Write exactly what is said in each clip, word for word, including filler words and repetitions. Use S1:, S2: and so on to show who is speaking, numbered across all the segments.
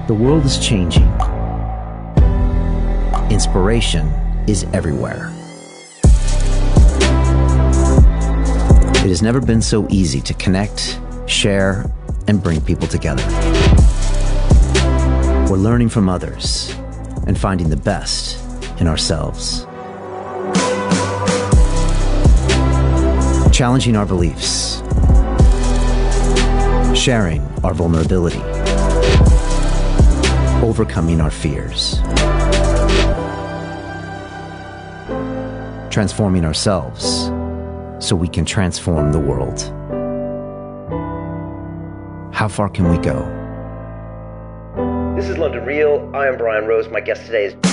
S1: The world is changing. Inspiration is everywhere. It has never been so easy to connect, share, and bring people together. We're learning from others and finding the best in ourselves. Challenging our beliefs. Sharing our vulnerability. Overcoming our fears. Transforming ourselves so we can transform the world. How far can we go?
S2: This is London Real. I am Brian Rose. My guest today is...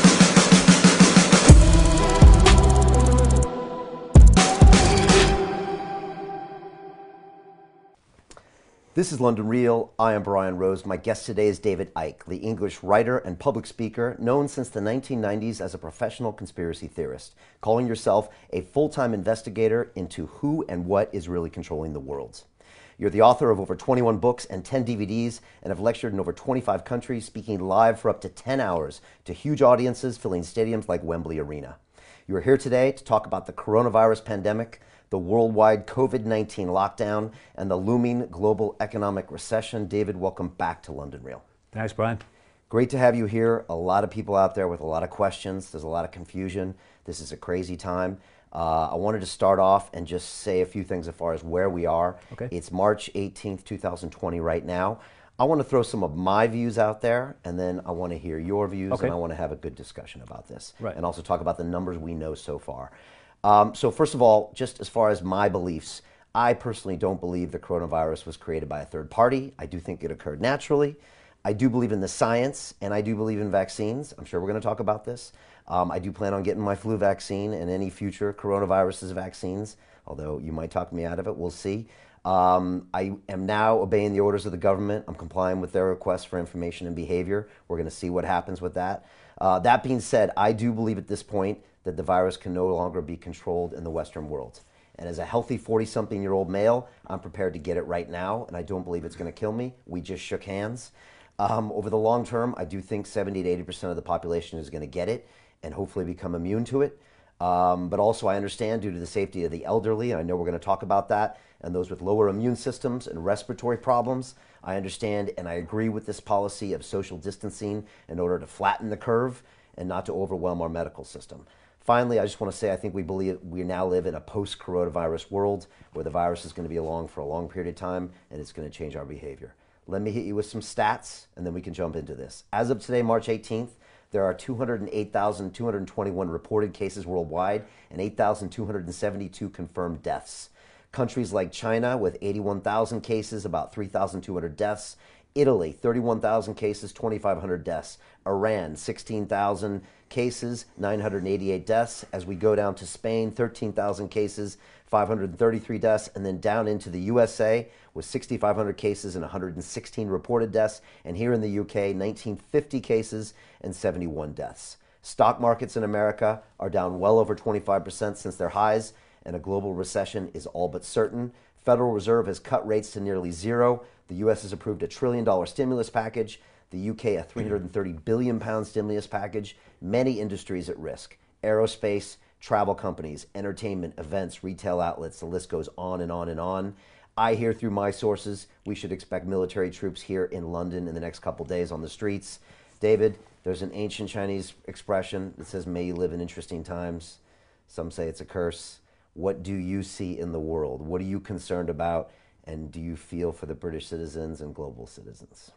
S2: This is London Real. I am Brian Rose. My guest today is David Icke, the English writer and public speaker known since the nineteen nineties as a professional conspiracy theorist, calling yourself a full-time investigator into who and what is really controlling the world. You're the author of over twenty-one books and ten D V Ds and have lectured in over twenty-five countries, speaking live for up to ten hours to huge audiences filling stadiums like Wembley Arena. You are here today to talk about the coronavirus pandemic, the worldwide COVID nineteen lockdown, and the looming global economic recession. David, welcome back to London Real.
S3: Thanks, Brian.
S2: Great to have you here. A lot of people out there with a lot of questions. There's a lot of confusion. This is a crazy time. Uh, I wanted to start off and just say a few things as far as where we are.
S3: Okay.
S2: It's March eighteenth, two thousand twenty right now. I want to throw some of my views out there, and then I want to hear your views,
S3: Okay.
S2: and I want to have a good discussion about this.
S3: Right.
S2: And also talk about the numbers we know so far. Um, so first of all, just as far as my beliefs, I personally don't believe the coronavirus was created by a third party. I do think it occurred naturally. I do believe in the science, and I do believe in vaccines. I'm sure we're going to talk about this. Um, I do plan on getting my flu vaccine and any future coronaviruses vaccines, although you might talk me out of it. We'll see. Um, I am now obeying the orders of the government. I'm complying with their requests for information and behavior. We're going to see what happens with that. Uh, that being said, I do believe at this point that the virus can no longer be controlled in the Western world. And as a healthy forty-something-year-old male, I'm prepared to get it right now, and I don't believe it's going to kill me. We just shook hands. Um, over the long term, I do think seventy to eighty percent of the population is going to get it and hopefully become immune to it. Um, but also I understand, due to the safety of the elderly, and I know we're going to talk about that, and those with lower immune systems and respiratory problems, I understand and I agree with this policy of social distancing in order to flatten the curve and not to overwhelm our medical system. Finally, I just want to say I think we believe we now live in a post-coronavirus world where the virus is going to be along for a long period of time and it's going to change our behavior. Let me hit you with some stats and then we can jump into this. As of today, March eighteenth, there are two hundred eight thousand two hundred twenty-one reported cases worldwide and eight thousand two hundred seventy-two confirmed deaths. Countries like China with eighty-one thousand cases, about three thousand two hundred deaths. Italy, thirty-one thousand cases, twenty-five hundred deaths. Iran, sixteen thousand cases, nine hundred eighty-eight deaths. As we go down to Spain, thirteen thousand cases, five hundred thirty-three deaths. And then down into the U S A with sixty-five hundred cases and one hundred sixteen reported deaths. And here in the U K, nineteen fifty cases and seventy-one deaths. Stock markets in America are down well over twenty-five percent since their highs, and a global recession is all but certain. Federal Reserve has cut rates to nearly zero. The U S has approved a trillion dollar stimulus package. The U K a three hundred thirty billion pound stimulus package. Many industries at risk. Aerospace, travel companies, entertainment, events, retail outlets, the list goes on and on and on. I hear through my sources we should expect military troops here in London in the next couple days on the streets. David, there's an ancient Chinese expression that says, may you live in interesting times. Some say it's a curse. What do you see in the world? What are you concerned about? And do you feel for the British citizens and global citizens?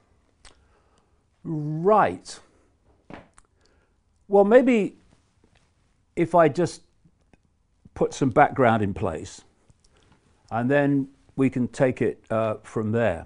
S3: Right. Well, maybe if I just put some background in place, and then we can take it uh, from there.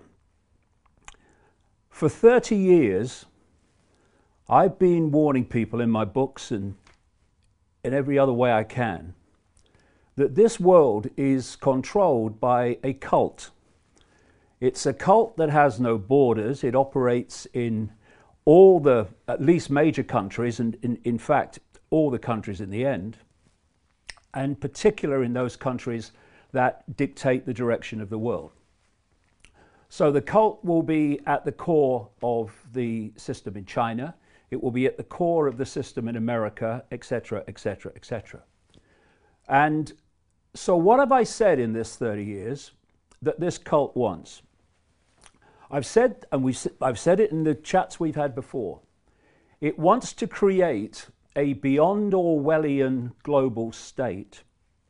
S3: For thirty years, I've been warning people in my books and in every other way I can that this world is controlled by a cult. It's a cult that has no borders. It operates in all the, at least major countries, and in, in fact, all the countries in the end, and particular in those countries that dictate the direction of the world. So the cult will be at the core of the system in China. It will be at the core of the system in America, et cetera, et cetera, et cetera. And so what have I said in this thirty years that this cult wants? I've said, and we, I've said it in the chats we've had before, it wants to create a beyond Orwellian global state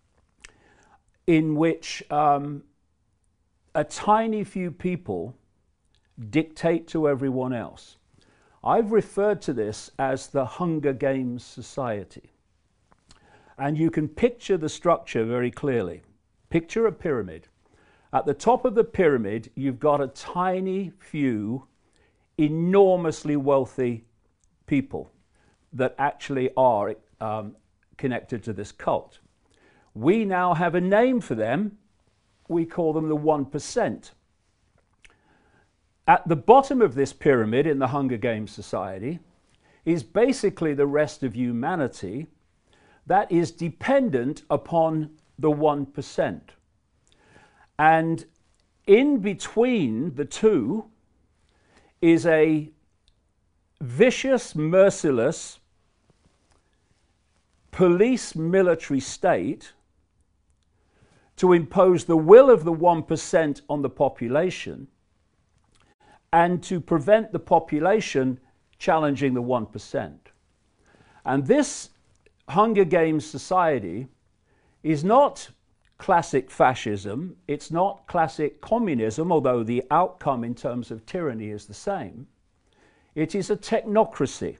S3: in which um, a tiny few people dictate to everyone else. I've referred to this as the Hunger Games society. And you can picture the structure very clearly. Picture a pyramid. At the top of the pyramid, you've got a tiny few enormously wealthy people that actually are um, connected to this cult. We now have a name for them. We call them the one percent. At the bottom of this pyramid in the Hunger Games society is basically the rest of humanity that is dependent upon the one percent. And in between the two is a vicious, merciless police military state to impose the will of the one percent on the population and to prevent the population challenging the one percent. And this Hunger Games society is not classic fascism, it's not classic communism, although the outcome in terms of tyranny is the same. It is a technocracy.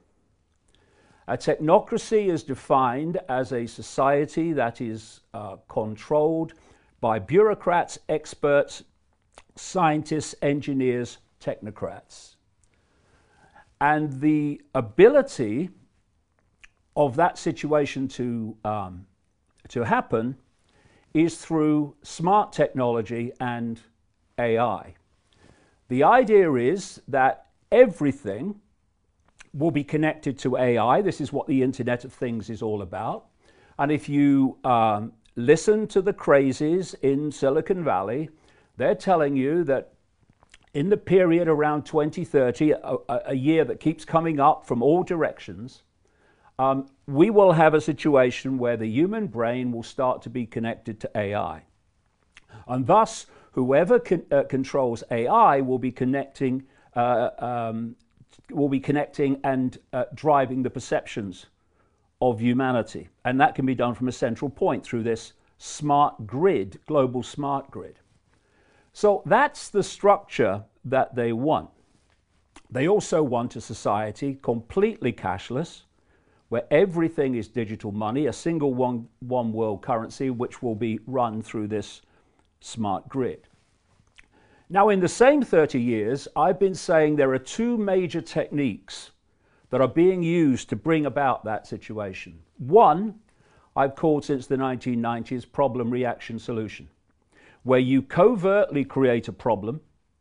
S3: A technocracy is defined as a society that is uh, controlled by bureaucrats, experts, scientists, engineers, technocrats. And the ability of that situation to, um, to happen is through smart technology and A I. The idea is that everything will be connected to A I. This is what the Internet of Things is all about. And if you um, listen to the crazies in Silicon Valley, they're telling you that in the period around twenty thirty, a, a year that keeps coming up from all directions, um, we will have a situation where the human brain will start to be connected to A I. And thus, whoever con uh, controls A I will be connecting uh, um, will be connecting and uh, driving the perceptions of humanity. And that can be done from a central point through this smart grid, global smart grid. So that's the structure that they want. They also want a society completely cashless, where everything is digital money, a single one, one world currency, which will be run through this smart grid. Now, in the same thirty years, I've been saying there are two major techniques that are being used to bring about that situation. One, I've called since the nineteen nineties problem, reaction, solution, where you covertly create a problem,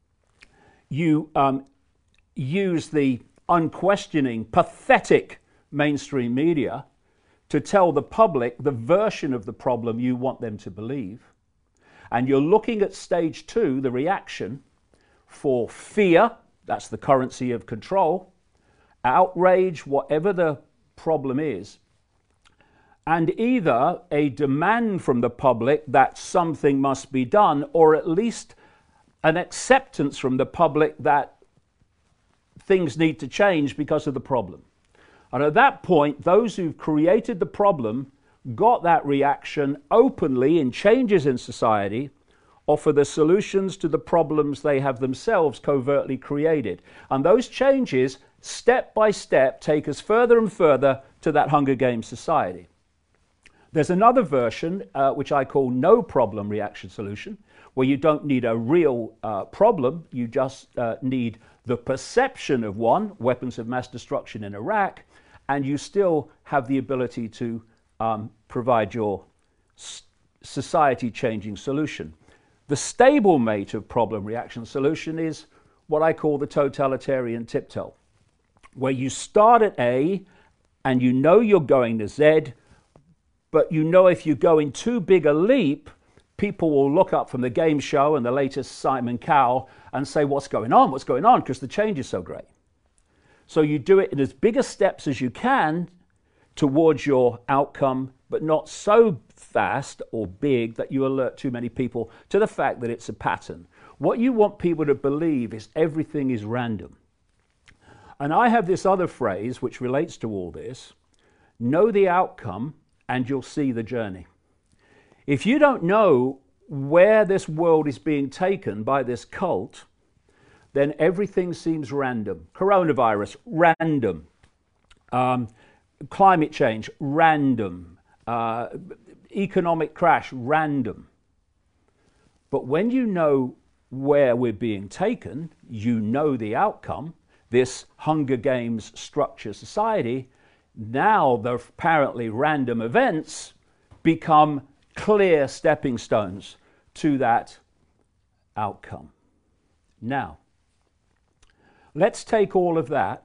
S3: you um, use the unquestioning, pathetic mainstream media to tell the public the version of the problem you want them to believe. And you're looking at stage two, the reaction, for fear, that's the currency of control, outrage, whatever the problem is, and either a demand from the public that something must be done, or at least an acceptance from the public that things need to change because of the problem. And at that point, those who've created the problem got that reaction openly in changes in society, offer the solutions to the problems they have themselves covertly created. And those changes, step by step, take us further and further to that Hunger Games society. There's another version, uh, which I call no problem reaction solution, where you don't need a real uh, problem, you just uh, need the perception of one, weapons of mass destruction in Iraq, and you still have the ability to um, provide your society-changing solution. The stablemate of problem reaction solution is what I call the totalitarian tiptoe, where you start at A and you know you're going to Z, but you know if you're going too big a leap, people will look up from the game show and the latest Simon Cowell and say, what's going on, what's going on, because the change is so great. So you do it in as big a steps as you can towards your outcome, but not so fast or big that you alert too many people to the fact that it's a pattern. What you want people to believe is everything is random. And I have this other phrase which relates to all this: know the outcome and you'll see the journey. If you don't know where this world is being taken by this cult, then everything seems random. Coronavirus, random. Um, climate change, random. Uh, economic crash, random. But when you know where we're being taken, you know the outcome, this Hunger Games structure society, now the apparently random events become clear stepping stones to that outcome. Now, let's take all of that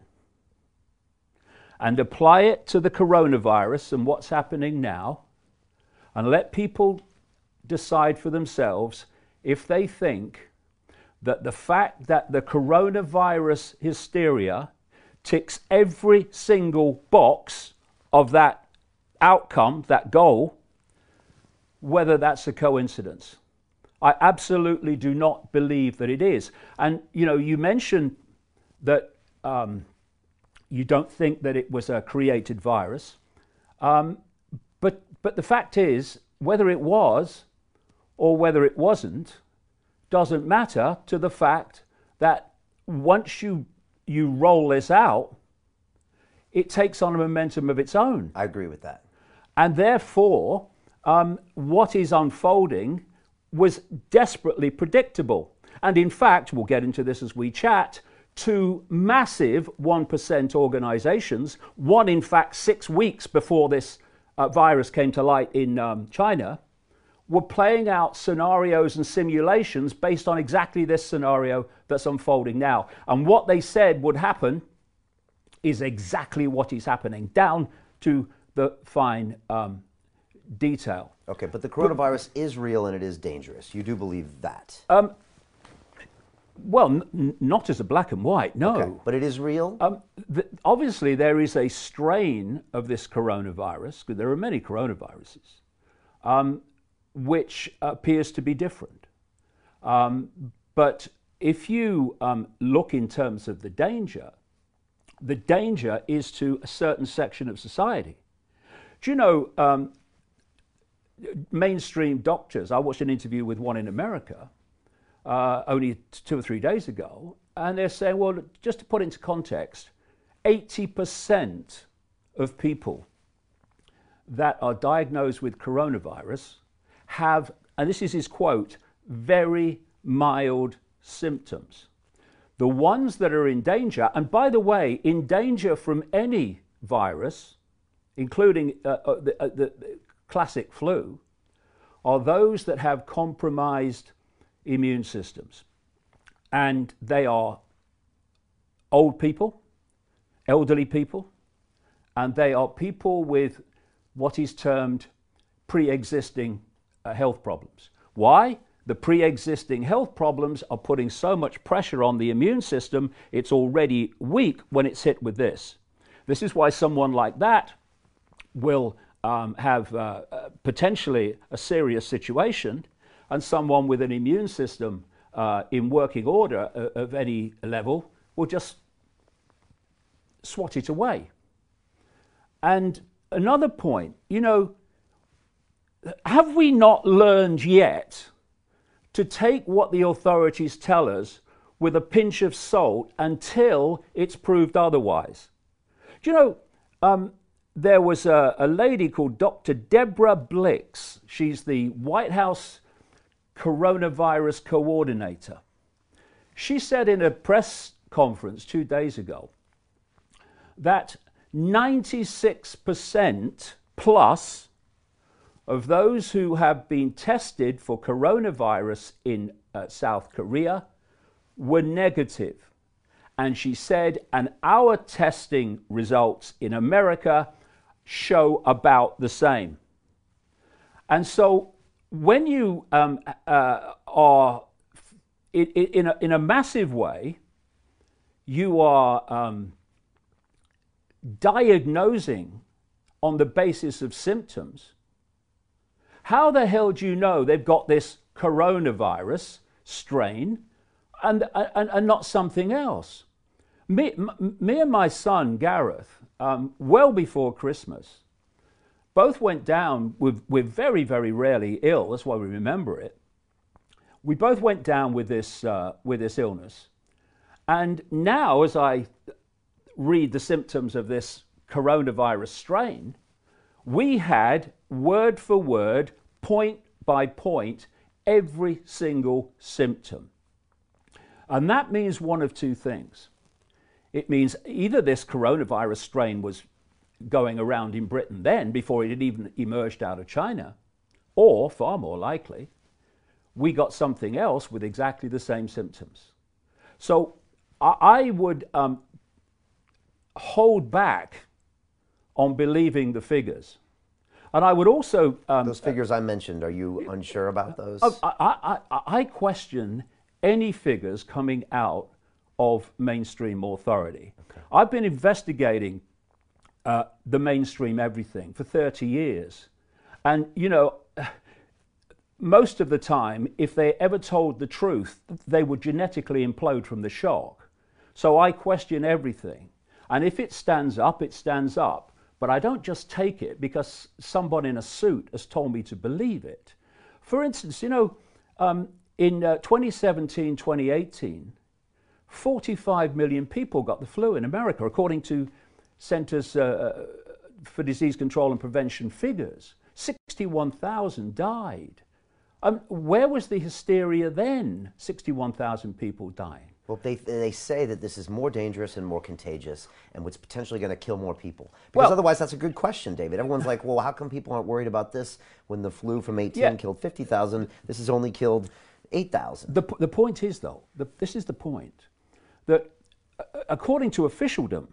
S3: and apply it to the coronavirus and what's happening now, and let people decide for themselves if they think that the fact that the coronavirus hysteria ticks every single box of that outcome, that goal, whether that's a coincidence. I absolutely do not believe that it is. And, you know, you mentioned that um, you don't think that it was a created virus. Um, but, but the fact is, whether it was or whether it wasn't, doesn't matter to the fact that once you, you roll this out, it takes on a momentum of its own.
S2: I agree with that.
S3: And therefore, um, what is unfolding was desperately predictable. And in fact, we'll get into this as we chat, two massive one percent organizations, one in fact six weeks before this uh, virus came to light in um, China, were playing out scenarios and simulations based on exactly this scenario that's unfolding now. And what they said would happen is exactly what is happening, down to the fine um, detail.
S2: Okay, but the coronavirus but, is real and it is dangerous. You do believe that?
S3: Um, well, n- not as a black and white, no.
S2: Okay, but it is real?
S3: Um, th- obviously, there is a strain of this coronavirus, because there are many coronaviruses, um, which appears to be different. Um, but if you um, look in terms of the danger, the danger is to a certain section of society. Do you know, um, mainstream doctors, I watched an interview with one in America uh, only two or three days ago, and they're saying, well, just to put it into context, eighty percent of people that are diagnosed with coronavirus have, and this is his quote, very mild symptoms. The ones that are in danger, and by the way, in danger from any virus, including uh, uh, the, uh, the classic flu, are those that have compromised immune systems. And they are old people, elderly people, and they are people with what is termed pre-existing uh, health problems. Why? The pre-existing health problems are putting so much pressure on the immune system, it's already weak when it's hit with this. This is why someone like that will um, have uh, uh, potentially a serious situation, and someone with an immune system uh, in working order uh, of any level will just swat it away. And another point, you know, have we not learned yet to take what the authorities tell us with a pinch of salt until it's proved otherwise? Do you know, um, there was a, a lady called Doctor Deborah Blix. She's the White House coronavirus coordinator. She said in a press conference two days ago that ninety-six percent plus of those who have been tested for coronavirus in uh, South Korea were negative. And she said, and our testing results in America show about the same. And so when you um, uh, are in, in, a, in a massive way, you are um, diagnosing on the basis of symptoms. How the hell do you know they've got this coronavirus strain and, and, and not something else? Me, m- me and my son, Gareth, um, well before Christmas, both went down with, with very, very rarely ill. That's why we remember it. We both went down with this, uh, with this illness. And now, as I read the symptoms of this coronavirus strain, we had word for word, point by point, every single symptom. And that means one of two things. It means either this coronavirus strain was going around in Britain then, before it had even emerged out of China, or, far more likely, we got something else with exactly the same symptoms. So I, I would um, hold back on believing the figures. And I would also... Um,
S2: those figures I mentioned, are you unsure about those?
S3: I, I, I, I question any figures coming out of mainstream authority. Okay. I've been investigating uh, the mainstream everything for thirty years. And, you know, most of the time, if they ever told the truth, they would genetically implode from the shock. So I question everything. And if it stands up, it stands up. But I don't just take it because somebody in a suit has told me to believe it. For instance, you know, um, in uh, twenty seventeen, twenty eighteen, forty-five million people got the flu in America, according to Centers uh, for Disease Control and Prevention figures. sixty-one thousand died. Um, where was the hysteria then? sixty-one thousand people dying.
S2: Well, they, they say that this is more dangerous and more contagious and what's potentially going to kill more people. Because well, otherwise, that's a good question, David. Everyone's like, well, how come people aren't worried about this when the flu from eighteen yeah. killed fifty thousand? This has only killed eight thousand.
S3: The, the point is, though, the, this is the point, that uh, according to officialdom,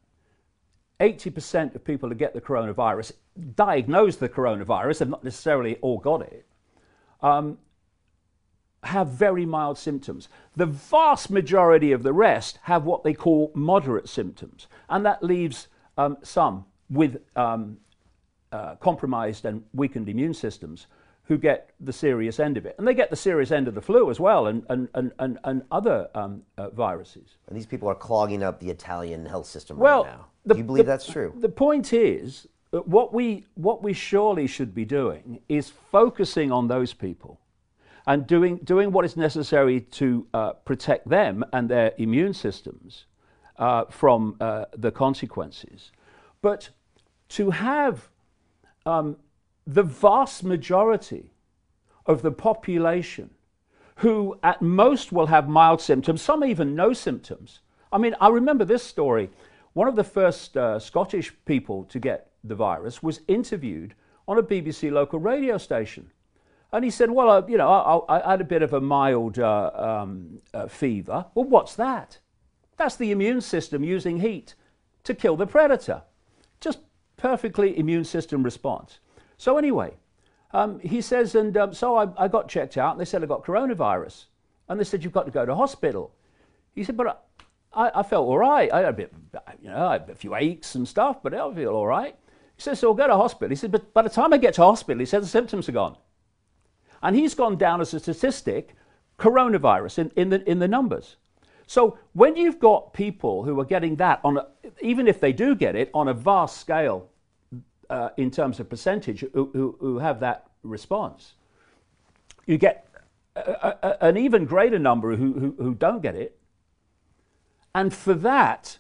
S3: eighty percent of people who get the coronavirus, diagnose the coronavirus, have not necessarily all got it, um, have very mild symptoms. The vast majority of the rest have what they call moderate symptoms, and that leaves um, some with um, uh, compromised and weakened immune systems who get the serious end of it. And they get the serious end of the flu as well, and, and, and, and, and other um, uh, viruses.
S2: And these people are clogging up the Italian health system
S3: well,
S2: right now.
S3: The,
S2: Do you believe
S3: the,
S2: that's true?
S3: The point is, that what we, what we surely should be doing is focusing on those people and doing, doing what is necessary to uh, protect them and their immune systems uh, from uh, the consequences. But to have um, the vast majority of the population who at most will have mild symptoms, some even no symptoms. I mean, I remember this story. One of the first uh, Scottish people to get the virus was interviewed on a B B C local radio station. And he said, well, uh, you know, I, I had a bit of a mild uh, um, uh, fever. Well, what's that? That's the immune system using heat to kill the predator. Just perfectly immune system response. So anyway, um, he says, and um, so I, I got checked out, and they said I got coronavirus. And they said, you've got to go to hospital. He said, but I, I felt all right. I had a bit, you know, I had a few aches and stuff, but I feel all right. He says, so I'll go to hospital. He said, but by the time I get to hospital, he said, the symptoms are gone. And he's gone down as a statistic, coronavirus, in, in, the, in the numbers. So when you've got people who are getting that, on a, even if they do get it, on a vast scale, Uh, in terms of percentage, who, who, who have that response, you get a, a, an even greater number who, who, who don't get it. And for that,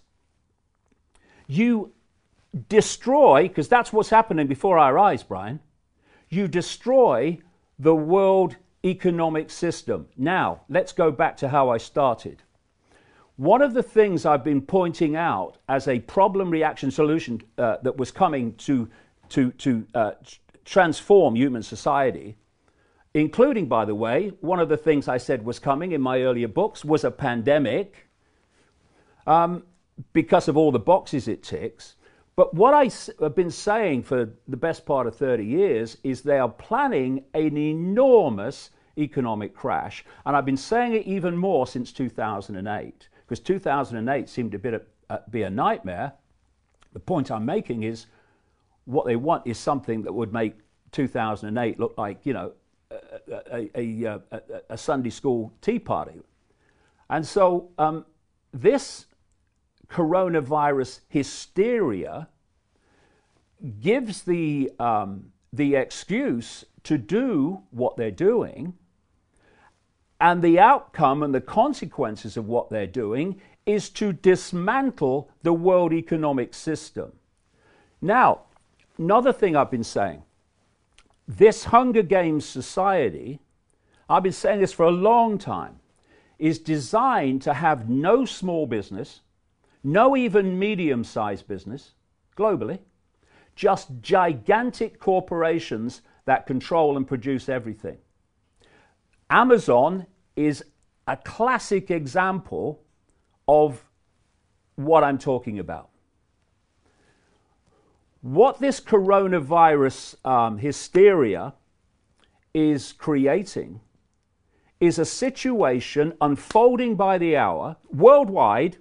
S3: you destroy, because that's what's happening before our eyes, Brian, you destroy the world economic system. Now, let's go back to how I started. One of the things I've been pointing out as a problem reaction solution uh, that was coming to, to, to uh, transform human society, including, by the way, one of the things I said was coming in my earlier books was a pandemic, um, because of all the boxes it ticks. But what I have been saying for the best part of thirty years is they are planning an enormous economic crash. And I've been saying it even more since two thousand eight, because two thousand eight seemed a bit of, uh, be a nightmare. The point I'm making is what they want is something that would make two thousand eight look like, you know, a, a, a, a, a Sunday school tea party. And so um, this coronavirus hysteria gives the, um, the excuse to do what they're doing, and the outcome and the consequences of what they're doing is to dismantle the world economic system. Now, another thing I've been saying, this Hunger Games society, I've been saying this for a long time, is designed to have no small business, no even medium-sized business, globally, just gigantic corporations that control and produce everything. Amazon is a classic example of what I'm talking about. What this coronavirus um, hysteria is creating is a situation unfolding by the hour worldwide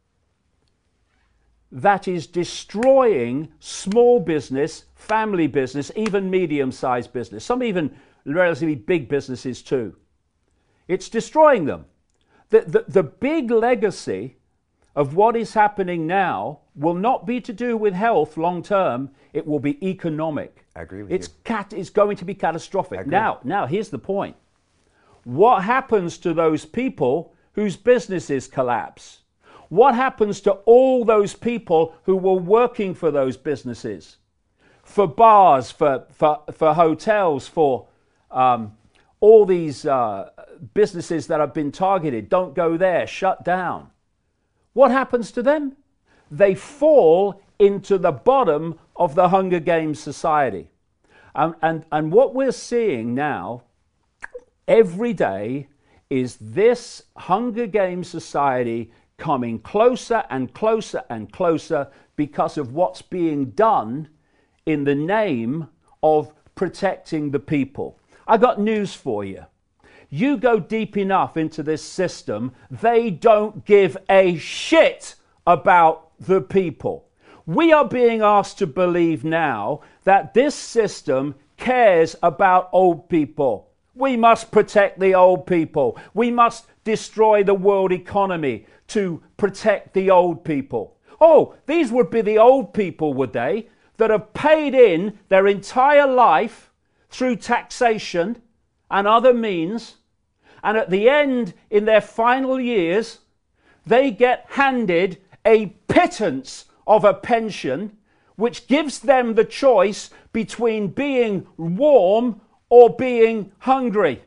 S3: that is destroying small business, family business, even medium-sized business, some even relatively big businesses too. It's destroying them. The, the, the big legacy of what is happening now will not be to do with health long term, it will be economic.
S2: I agree with
S3: it's
S2: you.
S3: Cat, it's going to be catastrophic. Now, now, here's the point. What happens to those people whose businesses collapse? What happens to all those people who were working for those businesses? For bars, for, for, for hotels, for um, all these uh, businesses that have been targeted, don't go there, shut down. What happens to them? They fall into the bottom of the Hunger Games society. Um, and, and what we're seeing now, every day, is this Hunger Games society coming closer and closer and closer because of what's being done in the name of protecting the people. I got news for you. You go deep enough into this system, they don't give a shit about the people. We are being asked to believe now that this system cares about old people. We must protect the old people. We must destroy the world economy to protect the old people. Oh, these would be the old people, would they, that have paid in their entire life through taxation and other means, and at the end, in their final years, they get handed a pittance of a pension, which gives them the choice between being warm or being hungry.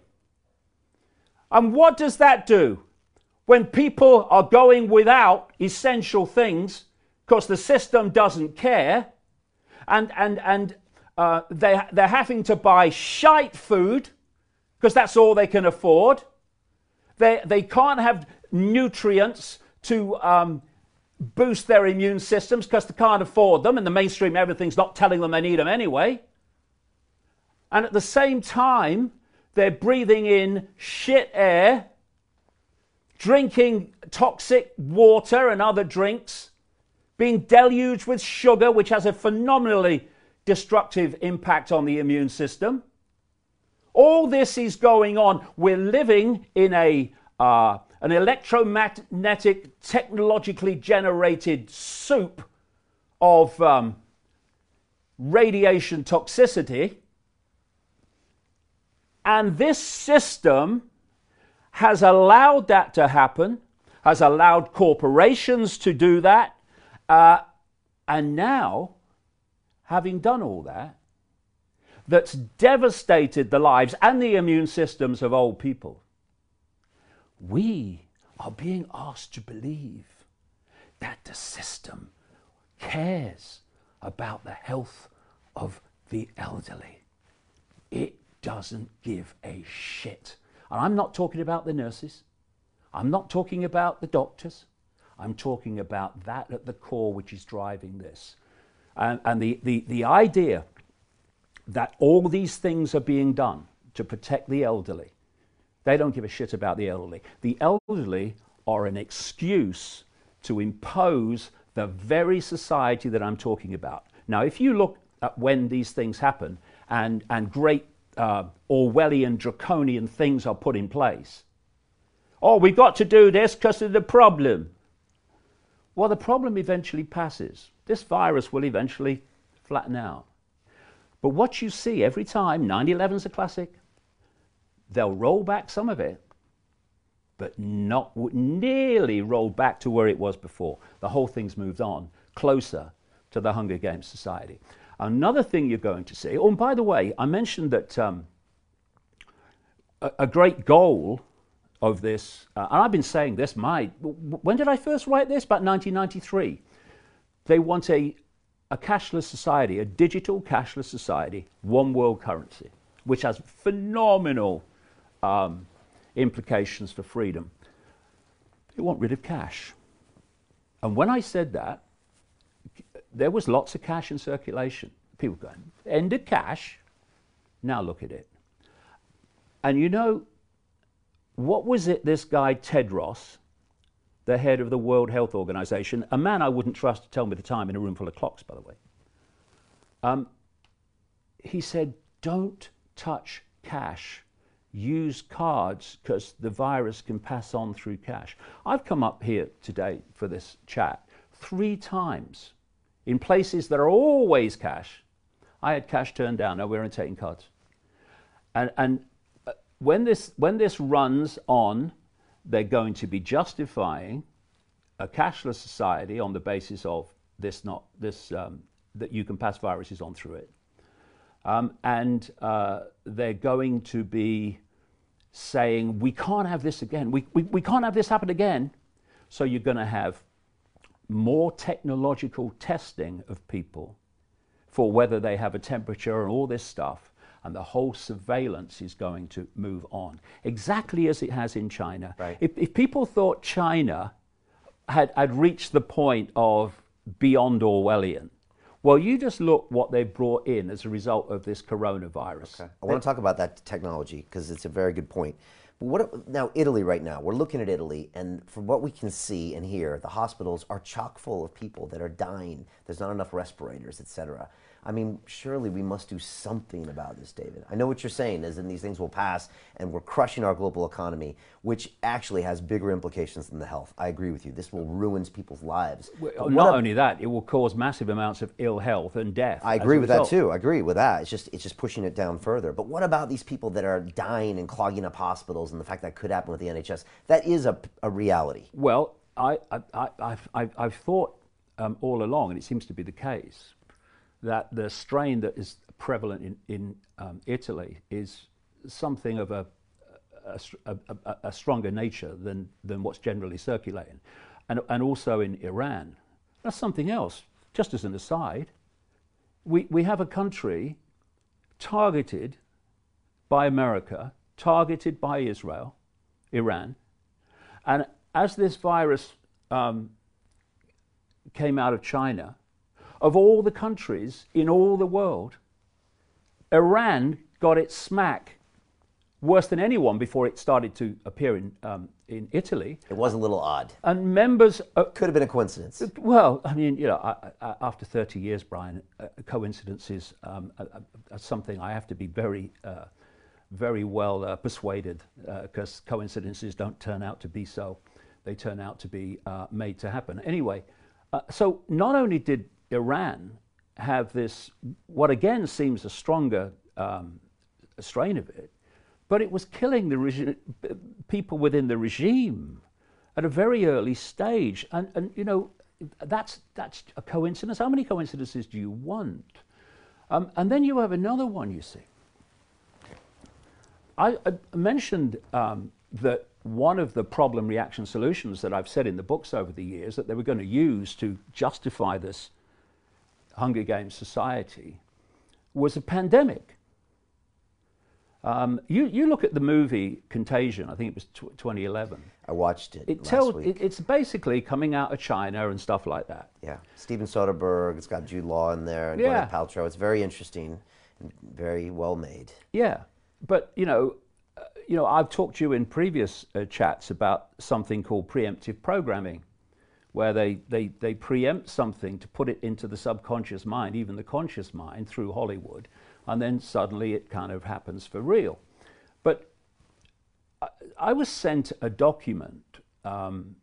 S3: And what does that do? When people are going without essential things, because the system doesn't care, and, and, and uh, they, they're having to buy shite food, because that's all they can afford. They, they can't have nutrients to um, boost their immune systems because they can't afford them, and the mainstream everything's not telling them they need them anyway. And at the same time, they're breathing in shit air, drinking toxic water and other drinks, being deluged with sugar, which has a phenomenally destructive impact on the immune system. All this is going on. We're living in a uh, an electromagnetic, technologically generated soup of um, radiation toxicity. And this system has allowed that to happen, has allowed corporations to do that. Uh, and now, having done all that, that's devastated the lives and the immune systems of old people, we are being asked to believe that the system cares about the health of the elderly. It doesn't give a shit. And I'm not talking about the nurses. I'm not talking about the doctors. I'm talking about that at the core which is driving this. And, and the, the, the idea that all these things are being done to protect the elderly, they don't give a shit about the elderly. The elderly are an excuse to impose the very society that I'm talking about. Now, if you look at when these things happen and, and great uh, Orwellian, draconian things are put in place, oh, we've got to do this because of the problem. Well, the problem eventually passes. This virus will eventually flatten out. But what you see every time, nine eleven is a classic, they'll roll back some of it, but not nearly roll back to where it was before. The whole thing's moved on, closer to the Hunger Games society. Another thing you're going to see, oh, and by the way, I mentioned that um, a, a great goal of this, uh, and I've been saying this, my, when did I first write this? About nineteen ninety-three. They want a, a cashless society, a digital cashless society, one world currency, which has phenomenal um, implications for freedom. They want rid of cash. And when I said that, there was lots of cash in circulation. People going, end of cash? Now look at it. And you know, what was it this guy Tedros, the head of the World Health Organization, a man I wouldn't trust to tell me the time in a room full of clocks, by the way, um, he said, don't touch cash. Use cards because the virus can pass on through cash. I've come up here today for this chat three times in places that are always cash. I had cash turned down. No, we're taking cards. And, and when this when this runs on, they're going to be justifying a cashless society on the basis of this not this um, that you can pass viruses on through it, um, and uh, they're going to be saying we can't have this again. We, we we can't have this happen again. So you're going to have more technological testing of people for whether they have a temperature and all this stuff. And the whole surveillance is going to move on, exactly as it has in China.
S2: Right.
S3: If, if people thought China had, had reached the point of beyond Orwellian, well, you just look what they brought in as a result of this coronavirus.
S2: Okay. I want to talk about that technology because it's a very good point. But what now, Italy right now, we're looking at Italy, and from what we can see and hear, the hospitals are chock full of people that are dying. There's not enough respirators, et cetera. I mean, surely we must do something about this, David. I know what you're saying is that these things will pass and we're crushing our global economy, which actually has bigger implications than the health. I agree with you. This will ruin people's lives.
S3: Well, not only that, it will cause massive amounts of ill health and death.
S2: I agree with that too. I agree with that. It's just it's just pushing it down further. But what about these people that are dying and clogging up hospitals and the fact that could happen with the N H S? That is a, a reality.
S3: Well, I, I, I, I've, I've, I've thought um, all along, and it seems to be the case, that the strain that is prevalent in, in um, Italy is something of a, a, a, a stronger nature than, than what's generally circulating. And, and also in Iran. That's something else. Just as an aside, we, we have a country targeted by America, targeted by Israel, Iran, and as this virus um, came out of China, of all the countries in all the world, Iran got its smack worse than anyone before it started to appear in um, in Italy.
S2: It was a little odd.
S3: And members uh,
S2: could have been a coincidence.
S3: Well, I mean, you know, I, I, after thirty years, Brian, uh, coincidences um, are, are something I have to be very, uh, very well uh, persuaded, because uh, coincidences don't turn out to be so; they turn out to be uh, made to happen. Anyway, uh, so not only did Iran have this, what again seems a stronger um, strain of it, but it was killing the regi- people within the regime at a very early stage. And, and you know, that's, that's a coincidence. How many coincidences do you want? Um, and then you have another one, you see. I, I mentioned um, that one of the problem reaction solutions that I've said in the books over the years that they were going to use to justify this Hunger Games society was a pandemic. Um, you, you look at the movie Contagion, I think it was tw twenty eleven.
S2: I watched it,
S3: It
S2: last
S3: tells,
S2: week.
S3: it, it's basically coming out of China and stuff like that.
S2: Yeah, Steven Soderbergh, it's got Jude Law in there, and
S3: Yeah.
S2: Gwyneth Paltrow. It's very interesting and very well made.
S3: Yeah, but you know, uh, you know, I've talked to you in previous uh, chats about something called preemptive programming, where they, they, they preempt something to put it into the subconscious mind, even the conscious mind, through Hollywood, and then suddenly it kind of happens for real. But I, I was sent a document um,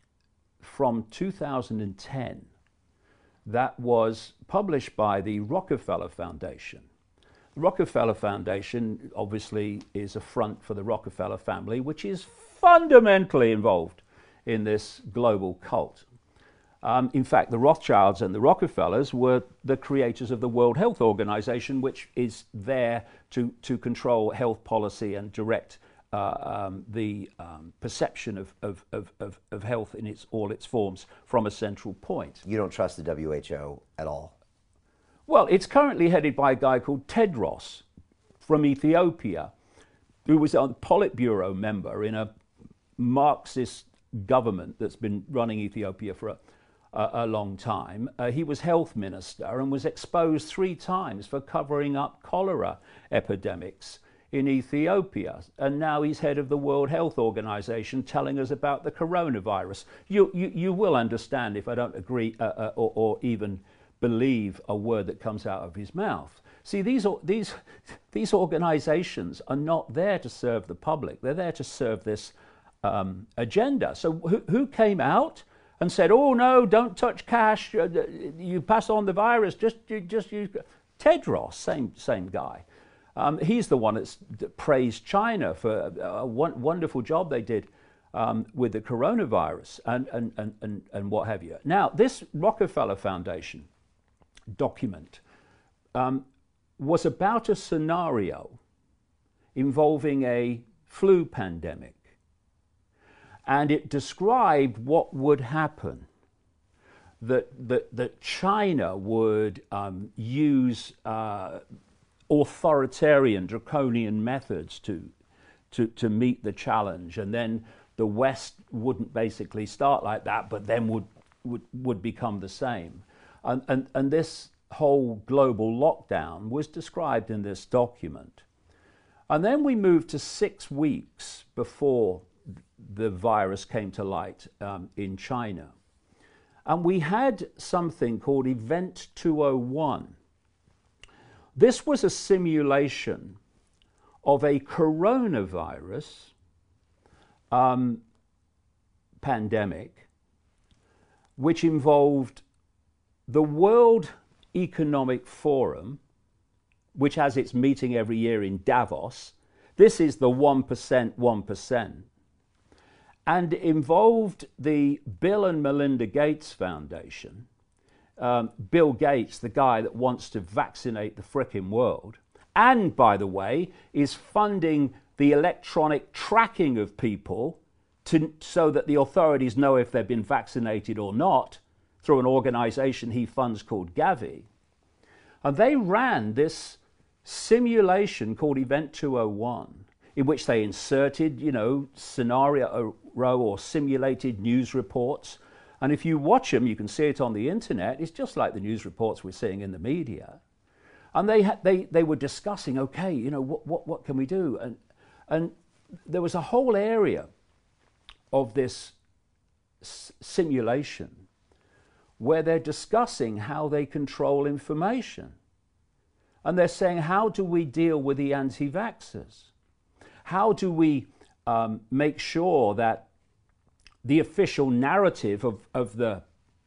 S3: from two thousand ten that was published by the Rockefeller Foundation. The Rockefeller Foundation obviously is a front for the Rockefeller family, which is fundamentally involved in this global cult. Um, in fact, the Rothschilds and the Rockefellers were the creators of the World Health Organization, which is there to, to control health policy and direct uh, um, the um, perception of, of, of, of, of health in its, all its forms from a central point.
S2: You don't trust the W H O at all?
S3: Well, it's currently headed by a guy called Tedros from Ethiopia, who was a Politburo member in a Marxist government that's been running Ethiopia for a, a, a long time. Uh, he was health minister and was exposed three times for covering up cholera epidemics in Ethiopia. And now he's head of the World Health Organization, telling us about the coronavirus. You, you, you will understand if I don't agree uh, uh, or, or even believe a word that comes out of his mouth. See, these, these, these organizations are not there to serve the public. They're there to serve this um, agenda. So who, who came out and said, oh, no, don't touch cash. You pass on the virus. Just, you, just use Tedros, same, same guy. Um, he's the one that's, that praised China for a, a wonderful job they did um, with the coronavirus and, and, and, and, and what have you. Now, this Rockefeller Foundation document um, was about a scenario involving a flu pandemic, and it described what would happen, that, that, that China would um, use uh, authoritarian, draconian methods to, to, to meet the challenge, and then the West wouldn't basically start like that, but then would, would, would become the same. And, and, and this whole global lockdown was described in this document. And then we moved to six weeks before the virus came to light um, in China. And we had something called Event two oh one. This was a simulation of a coronavirus um, pandemic, which involved the World Economic Forum, which has its meeting every year in Davos. This is the one percent, one percent. And involved the Bill and Melinda Gates Foundation. Um, Bill Gates, the guy that wants to vaccinate the frickin' world, and, by the way, is funding the electronic tracking of people to, so that the authorities know if they've been vaccinated or not, through an organization he funds called Gavi. And they ran this simulation called Event two oh one, in which they inserted, you know, scenario or simulated news reports. And if you watch them, you can see it on the internet. It's just like the news reports we're seeing in the media. And they had, they they were discussing, okay, you know, what what what can we do? And and there was a whole area of this s- simulation where they're discussing how they control information. And they're saying, how do we deal with the anti-vaxxers? How do we um, make sure that the official narrative of, of the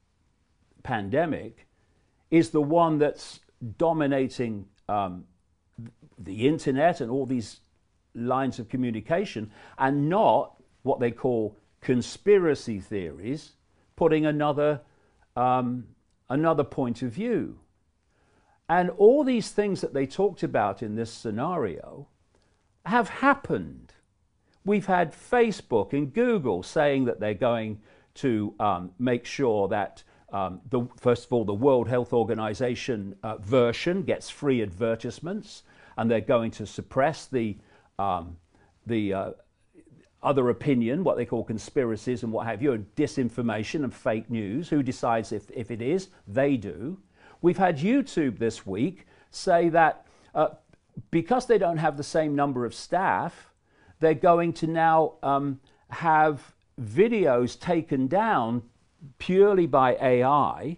S3: pandemic is the one that's dominating um, the internet and all these lines of communication, and not what they call conspiracy theories, putting another Um, another point of view. And all these things that they talked about in this scenario have happened. We've had Facebook and Google saying that they're going to um, make sure that, um, the, first of all, the World Health Organization uh, version gets free advertisements, and they're going to suppress the um, the uh, other opinion, what they call conspiracies and what have you, and disinformation and fake news. Who decides if, if it is? They do. We've had YouTube this week say that uh, because they don't have the same number of staff, they're going to now um, have videos taken down purely by A I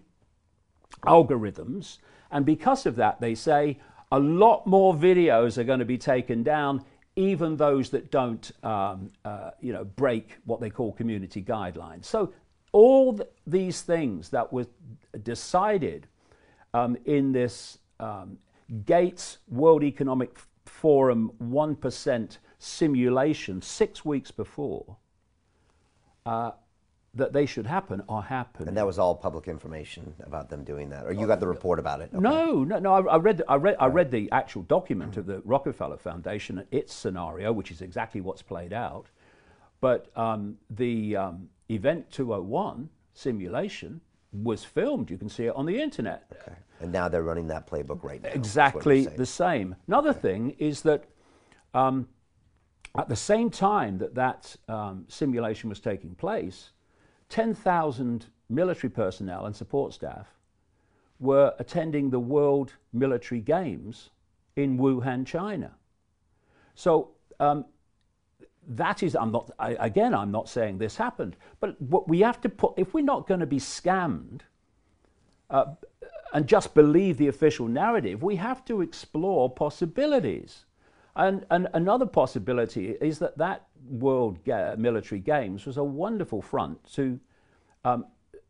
S3: algorithms, and because of that, they say a lot more videos are going to be taken down, even those that don't, um, uh, you know, break what they call community guidelines. So all th- these things that were decided um, in this um, Gates World Economic Forum one percent simulation six weeks before, uh, that they should happen are happening.
S2: And that was all public information about them doing that, or you got the report about it? Okay.
S3: No, no, no. I, I read, I read, I read the actual document mm-hmm. of the Rockefeller Foundation and its scenario, which is exactly what's played out. But um, the um, Event two oh one simulation was filmed. You can see it on the internet.
S2: Okay. And now they're running that playbook right now.
S3: Exactly the same. Another okay. thing is that um, at the same time that that um, simulation was taking place, ten thousand military personnel and support staff were attending the World Military Games in Wuhan, China. So um, that is, I'm not, I, again, I'm not saying this happened, but what we have to put, if we're not going to be scammed uh, and just believe the official narrative, we have to explore possibilities. And, and another possibility is that that World Ga- Military Games was a wonderful front to um,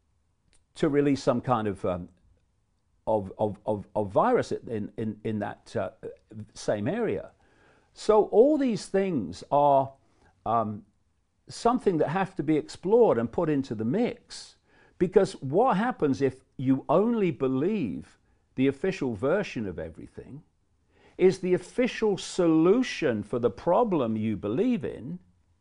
S3: to release some kind of um, of, of, of, of virus in, in, in that uh, same area. So all these things are um, something that have to be explored and put into the mix, because what happens if you only believe the official version of everything is the official solution for the problem you believe in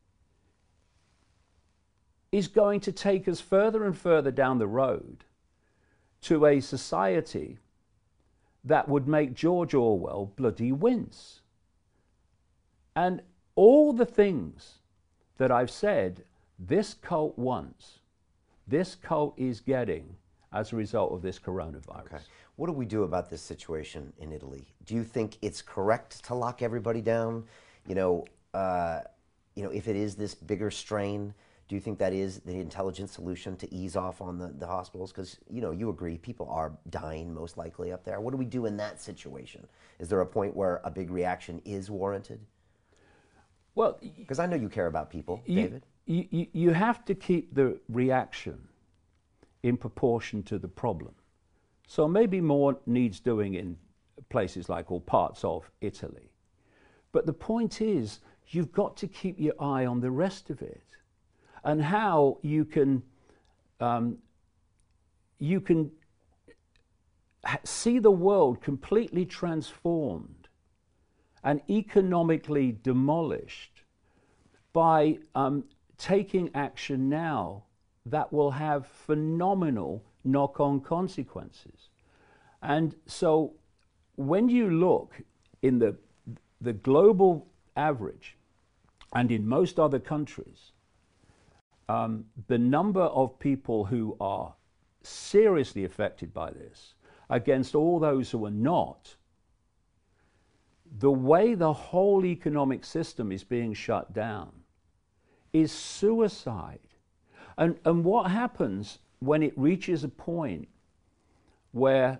S3: is going to take us further and further down the road to a society that would make George Orwell bloody wince. And all the things that I've said this cult wants, this cult is getting as a result of this coronavirus.
S2: Okay. What do we do about this situation in Italy? Do you think it's correct to lock everybody down? You know, uh, you know, if it is this bigger strain, do you think that is the intelligent solution to ease off on the, the hospitals? Because, you know, you agree, people are dying most likely up there. What do we do in that situation? Is there a point where a big reaction is warranted?
S3: Well,
S2: because I know you care about people,
S3: you,
S2: David.
S3: You, you have to keep the reaction in proportion to the problem. So maybe more needs doing in places like, or parts of Italy. But the point is, you've got to keep your eye on the rest of it, and how you can um, you can see the world completely transformed and economically demolished by um, taking action now that will have phenomenal knock-on consequences. And so when you look in the the global average and in most other countries, um, the number of people who are seriously affected by this against all those who are not, the way the whole economic system is being shut down is suicide. And, and what happens when it reaches a point where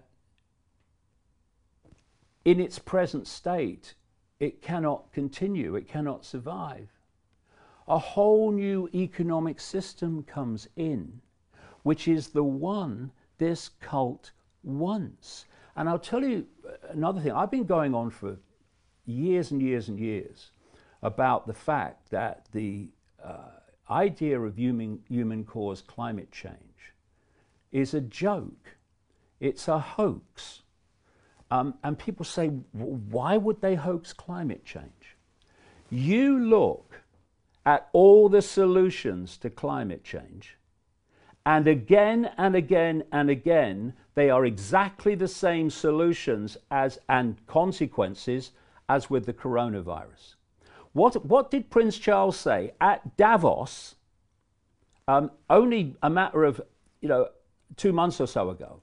S3: in its present state it cannot continue, it cannot survive? A whole new economic system comes in, which is the one this cult wants. And I'll tell you another thing. I've been going on for years and years and years about the fact that the uh, idea of human, human caused climate change is a joke. It's a hoax. Um, and people say, why would they hoax climate change? You look at all the solutions to climate change, and again and again and again, they are exactly the same solutions as and consequences as with the coronavirus. What, what did Prince Charles say at Davos um, only a matter of, you know, two months or so ago?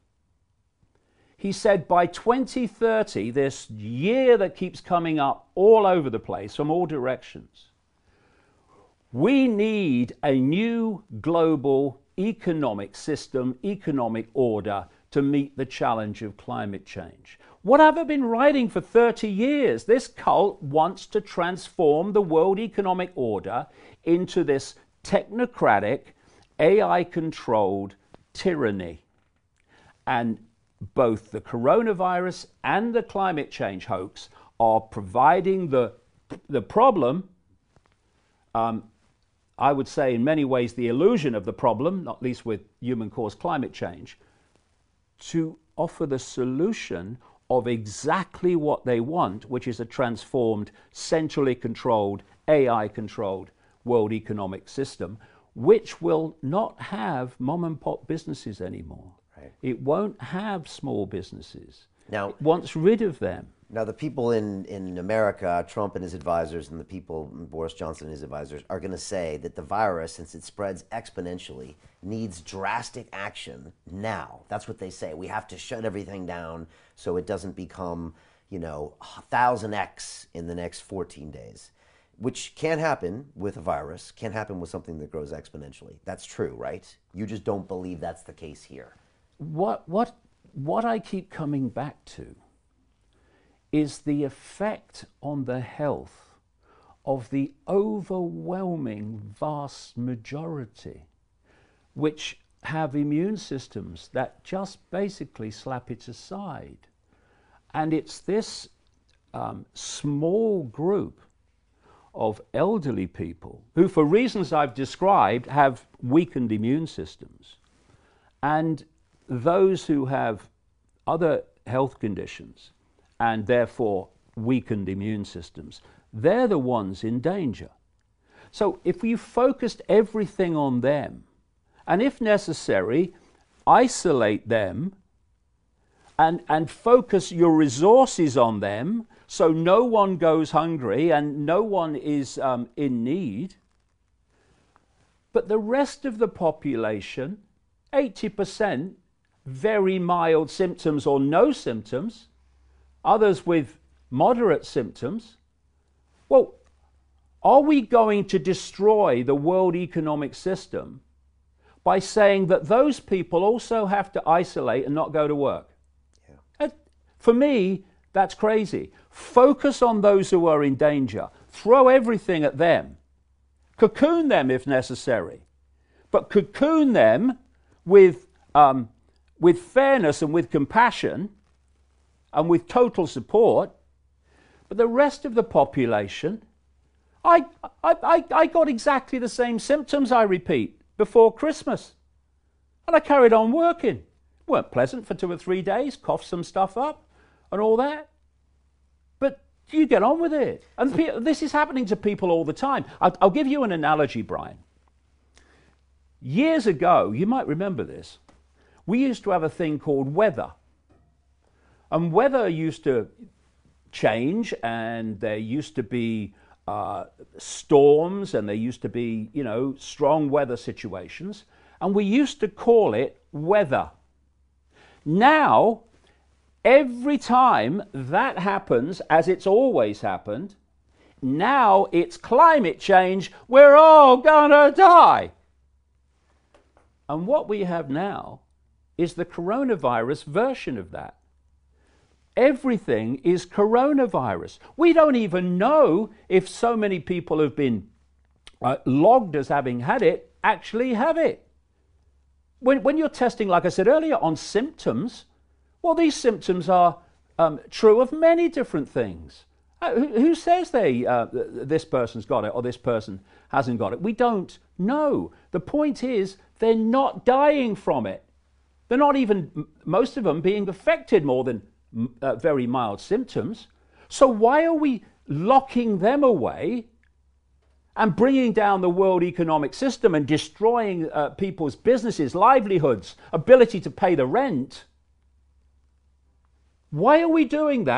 S3: He said by twenty thirty, this year that keeps coming up all over the place from all directions, we need a new global economic system, economic order to meet the challenge of climate change. What have I been writing for thirty years? This cult wants to transform the world economic order into this technocratic, A I-controlled tyranny. And both the coronavirus and the climate change hoax are providing the, the problem, um, I would say in many ways the illusion of the problem, not least with human-caused climate change, to offer the solution of exactly what they want, which is a transformed, centrally controlled, A I-controlled world economic system, which will not have mom-and-pop businesses anymore. Right. It won't have small businesses.
S2: Now,
S3: it wants rid of them.
S2: Now, the people in, in America, Trump and his advisors, and the people, Boris Johnson and his advisors, are going to say that the virus, since it spreads exponentially, needs drastic action now. That's what they say. We have to shut everything down so it doesn't become, you know, one thousand X in the next fourteen days, which can happen with a virus, can happen with something that grows exponentially. That's true, right? You just don't believe that's the case here.
S3: What, what, what I keep coming back to is the effect on the health of the overwhelming vast majority, which have immune systems that just basically slap it aside. And it's this um, small group of elderly people who, for reasons I've described, have weakened immune systems, and those who have other health conditions and therefore weakened immune systems, they're the ones in danger. So if you focused everything on them, and if necessary, isolate them and, and focus your resources on them so no one goes hungry and no one is um, in need, but the rest of the population, eighty percent, very mild symptoms or no symptoms, others with moderate symptoms, well, are we going to destroy the world economic system by saying that those people also have to isolate and not go to work? Yeah. For me, that's crazy. Focus on those who are in danger. Throw everything at them. Cocoon them if necessary. But cocoon them with, um, with fairness and with compassion and with total support. But the rest of the population, I, I, I, I got exactly the same symptoms, I repeat, before Christmas. And I carried on working. Weren't pleasant for two or three days, coughed some stuff up and all that. But you get on with it. And pe- this is happening to people all the time. I'll, I'll give you an analogy, Brian. Years ago, you might remember this, we used to have a thing called weather. And weather used to change, and there used to be uh, storms, and there used to be, you know, strong weather situations, and we used to call it weather. Now, every time that happens, as it's always happened, now it's climate change, we're all gonna die. And what we have now is the coronavirus version of that. Everything is coronavirus. We don't even know if so many people who've been uh, logged as having had it actually have it. When, when you're testing, like I said earlier, on symptoms, well, these symptoms are um, true of many different things. Uh, who, who says they uh, this person's got it or this person hasn't got it? We don't know. The point is, they're not dying from it. They're not even, most of them, being affected more than Uh, very mild symptoms. So why are we locking them away and bringing down the world economic system and destroying uh, people's businesses, livelihoods, ability to pay the rent? Why are we doing that?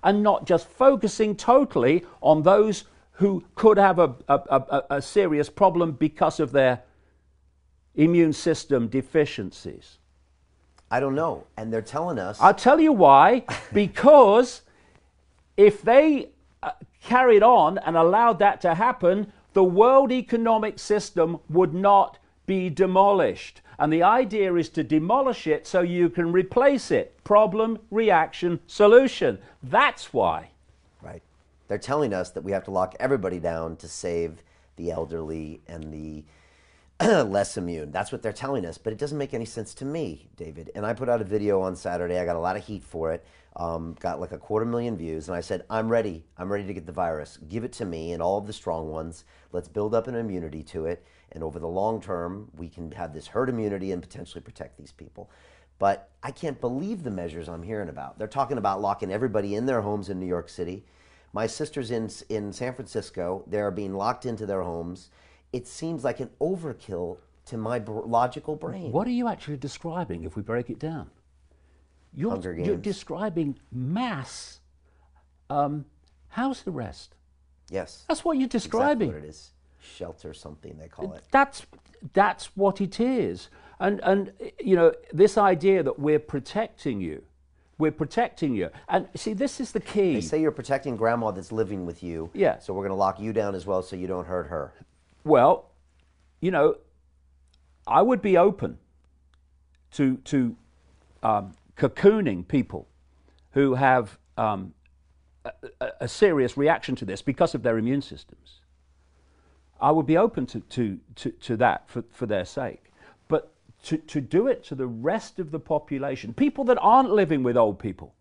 S3: and not just focusing totally on those who could have a, a, a, a serious problem because of their immune system deficiencies?
S2: I don't know. And they're telling us...
S3: I'll tell you why. Because if they uh, carried on and allowed that to happen, the world economic system would not be demolished. And the idea is to demolish it so you can replace it. Problem, reaction, solution. That's why.
S2: Right. They're telling us that we have to lock everybody down to save the elderly and the less immune. That's what they're telling us, but it doesn't make any sense to me, David. And I put out a video on Saturday. I got a lot of heat for it. Um, got like a quarter million views, and I said, I'm ready. I'm ready to get the virus. Give it to me and all of the strong ones. Let's build up an immunity to it, and over the long term, we can have this herd immunity and potentially protect these people. But I can't believe the measures I'm hearing about. They're talking about locking everybody in their homes in New York City. My sister's in, in San Francisco. They're being locked into their homes. It seems like an overkill to my logical brain.
S3: What are you actually describing if we break it down? You're,
S2: Hunger Games.
S3: You're describing mass um, house arrest.
S2: Yes.
S3: That's what you're describing.
S2: Exactly what it is. Shelter something, they call it.
S3: That's, that's what it is. And, and, you know, this idea that we're protecting you, we're protecting you. And see, this is the key.
S2: They say you're protecting grandma that's living with you.
S3: Yeah.
S2: So we're going to lock you down as well so you don't hurt her.
S3: Well, you know, I would be open to, to um, cocooning people who have um, a, a serious reaction to this because of their immune systems. I would be open to, to, to, to that for, for their sake. But to, to do it to the rest of the population, people that aren't living with old people,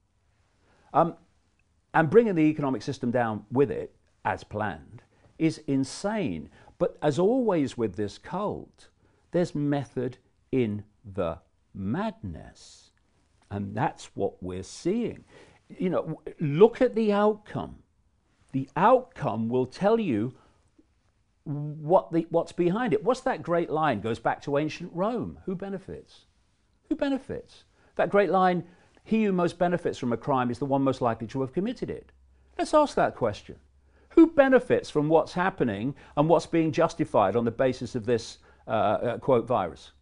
S3: um, and bringing the economic system down with it, as planned, is insane. But as always with this cult, there's method in the madness. And that's what we're seeing. You know, look at the outcome. The outcome will tell you what the, what's behind it. What's that great line? Goes back to ancient Rome. Who benefits? Who benefits? That great line, he who most benefits from a crime is the one most likely to have committed it. Let's ask that question. Who benefits from what's happening and what's being justified on the basis of this, uh, uh, quote, virus?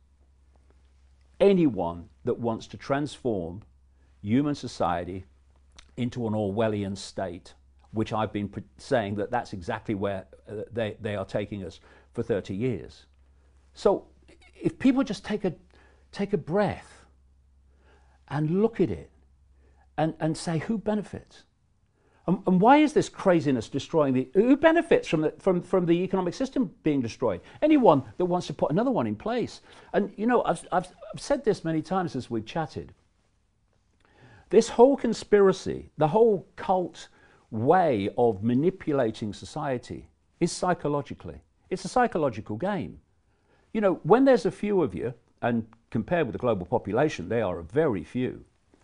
S3: Anyone that wants to transform human society into an Orwellian state, which I've been saying that that's exactly where uh, they, they are taking us for thirty years. So if people just take a, take a breath and look at it and, and say, who benefits? And, and why is this craziness destroying the, who benefits from the, from, from the economic system being destroyed? Anyone that wants to put another one in place. And you know, I've, I've, I've said this many times as we've chatted. This whole conspiracy, the whole cult way of manipulating society is psychologically. It's a psychological game. You know, when there's a few of you, and compared with the global population, they are a very few,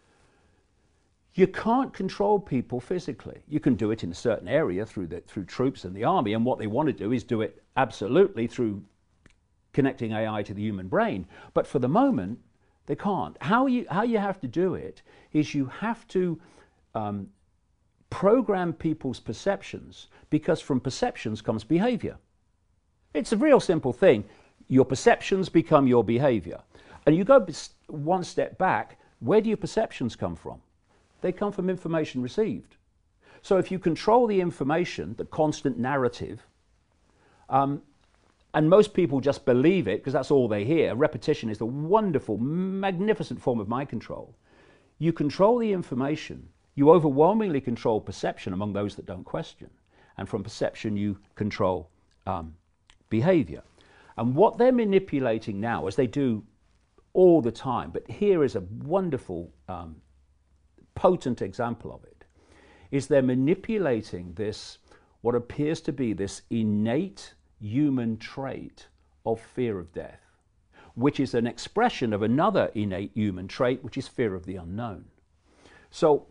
S3: you can't control people physically. You can do it in a certain area through, the, through troops and the army, and what they want to do is do it absolutely through connecting A I to the human brain. But for the moment, they can't. How you, how you have to do it is you have to um, program people's perceptions, because from perceptions comes behavior. It's a real simple thing. Your perceptions become your behavior. And you go one step back, where do your perceptions come from? They come from information received. So if you control the information, the constant narrative, um, and most people just believe it because that's all they hear. Repetition is a wonderful, magnificent form of mind control. You control the information. You overwhelmingly control perception among those that don't question. And from perception, you control um, behavior. And what they're manipulating now, as they do all the time, but here is a wonderful, um, potent example of it, is they're manipulating this, what appears to be this innate human trait of fear of death, which is an expression of another innate human trait, which is fear of the unknown. So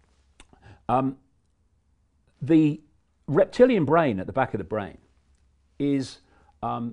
S3: um, the reptilian brain at the back of the brain is um,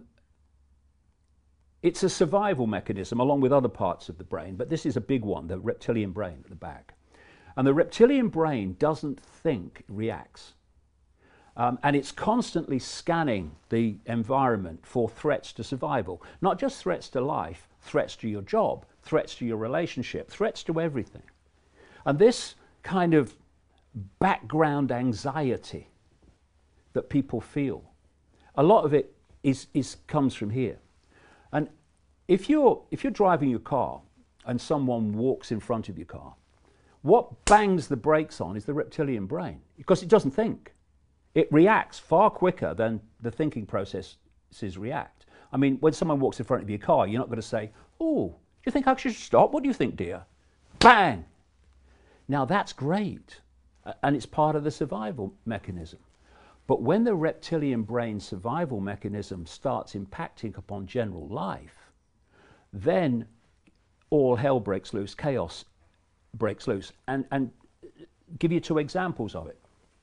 S3: it's a survival mechanism along with other parts of the brain, but this is a big one, the reptilian brain at the back. And the reptilian brain doesn't think, it reacts. Um, and it's constantly scanning the environment for threats to survival. Not just threats to life, threats to your job, threats to your relationship, threats to everything. And this kind of background anxiety that people feel, a lot of it is, is comes from here. And if you're, if you're driving your car and someone walks in front of your car, what bangs the brakes on is the reptilian brain, because it doesn't think. It reacts far quicker than the thinking processes react. I mean, when someone walks in front of your car, you're not going to say, oh, do you think I should stop? What do you think, dear? Bang! Now that's great, and it's part of the survival mechanism. But when the reptilian brain survival mechanism starts impacting upon general life, then all hell breaks loose, chaos breaks loose. And, and give you two examples of it.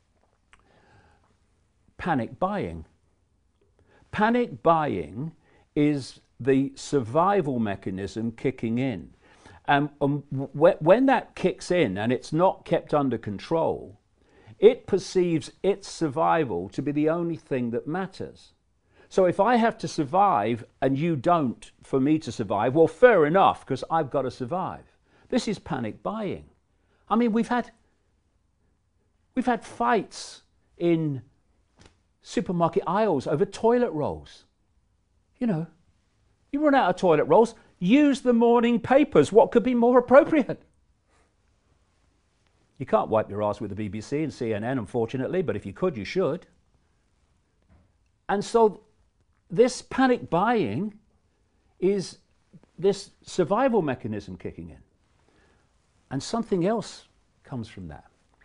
S3: Panic buying. Panic buying is the survival mechanism kicking in. And um, w when that kicks in and it's not kept under control, it perceives its survival to be the only thing that matters. So if I have to survive and you don't for me to survive, well, fair enough, because I've got to survive. This is panic buying. I mean, we've had, we've had fights in supermarket aisles over toilet rolls. You know, you run out of toilet rolls, use the morning papers. What could be more appropriate? You can't wipe your ass with the B B C and C N N, unfortunately, but if you could, you should. And so this panic buying is this survival mechanism kicking in. And something else comes from that.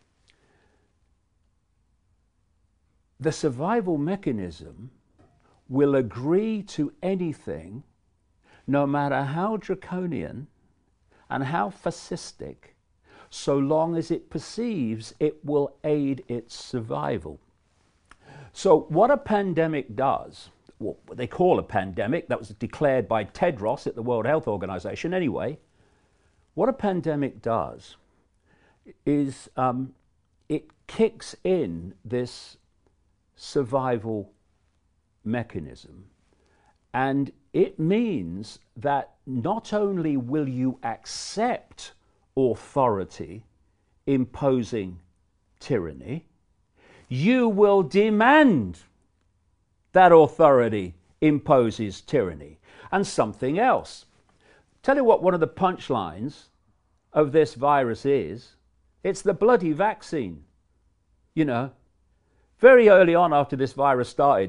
S3: The survival mechanism will agree to anything, no matter how draconian and how fascistic, so long as it perceives it will aid its survival. So what a pandemic does, what they call a pandemic, that was declared by Tedros at the World Health Organization anyway, what a pandemic does is um, it kicks in this survival mechanism, and it means that not only will you accept authority imposing tyranny, you will demand that authority imposes tyranny. And something else. Tell you what one of the punchlines of this virus is. It's the bloody vaccine. You know, very early on after this virus started,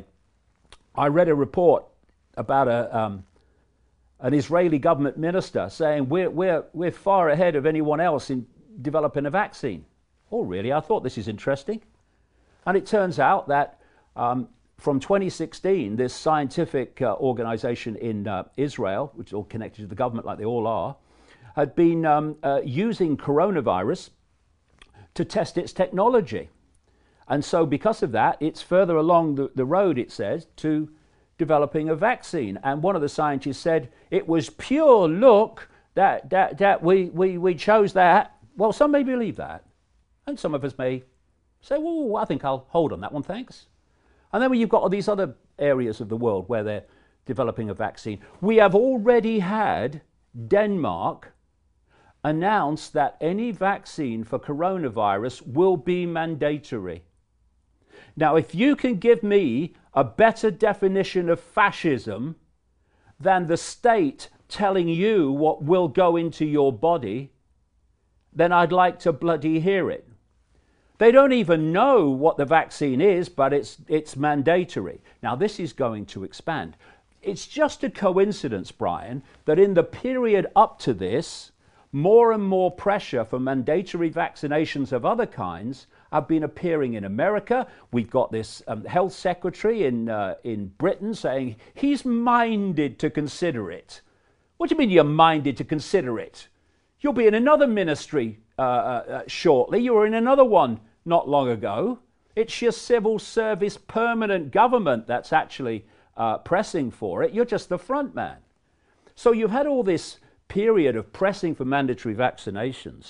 S3: I read a report about a, um, an Israeli government minister saying we're, we're, we're far ahead of anyone else in developing a vaccine. Oh, really? I thought this is interesting. And it turns out that um, from twenty sixteen, this scientific uh, organization in uh, Israel, which is all connected to the government like they all are, had been um, uh, using coronavirus to test its technology. And so because of that, it's further along the, the road, it says, to developing a vaccine. And one of the scientists said, it was pure luck that, that, that we, we, we chose that. Well, some may believe that. And some of us may say, well, I think I'll hold on that one, thanks. And then when you've got all these other areas of the world where they're developing a vaccine, we have already had Denmark announce that any vaccine for coronavirus will be mandatory. Now, if you can give me a better definition of fascism than the state telling you what will go into your body, then I'd like to bloody hear it. They don't even know what the vaccine is, but it's, it's mandatory. Now, this is going to expand. It's just a coincidence, Brian, that in the period up to this, more and more pressure for mandatory vaccinations of other kinds have been appearing in America. We've got this um, health secretary in, uh, in Britain saying he's minded to consider it. What do you mean you're minded to consider it? You'll be in another ministry uh, uh, shortly. You were in another one not long ago. It's your civil service permanent government that's actually uh, pressing for it. You're just the front man. So you've had all this period of pressing for mandatory vaccinations,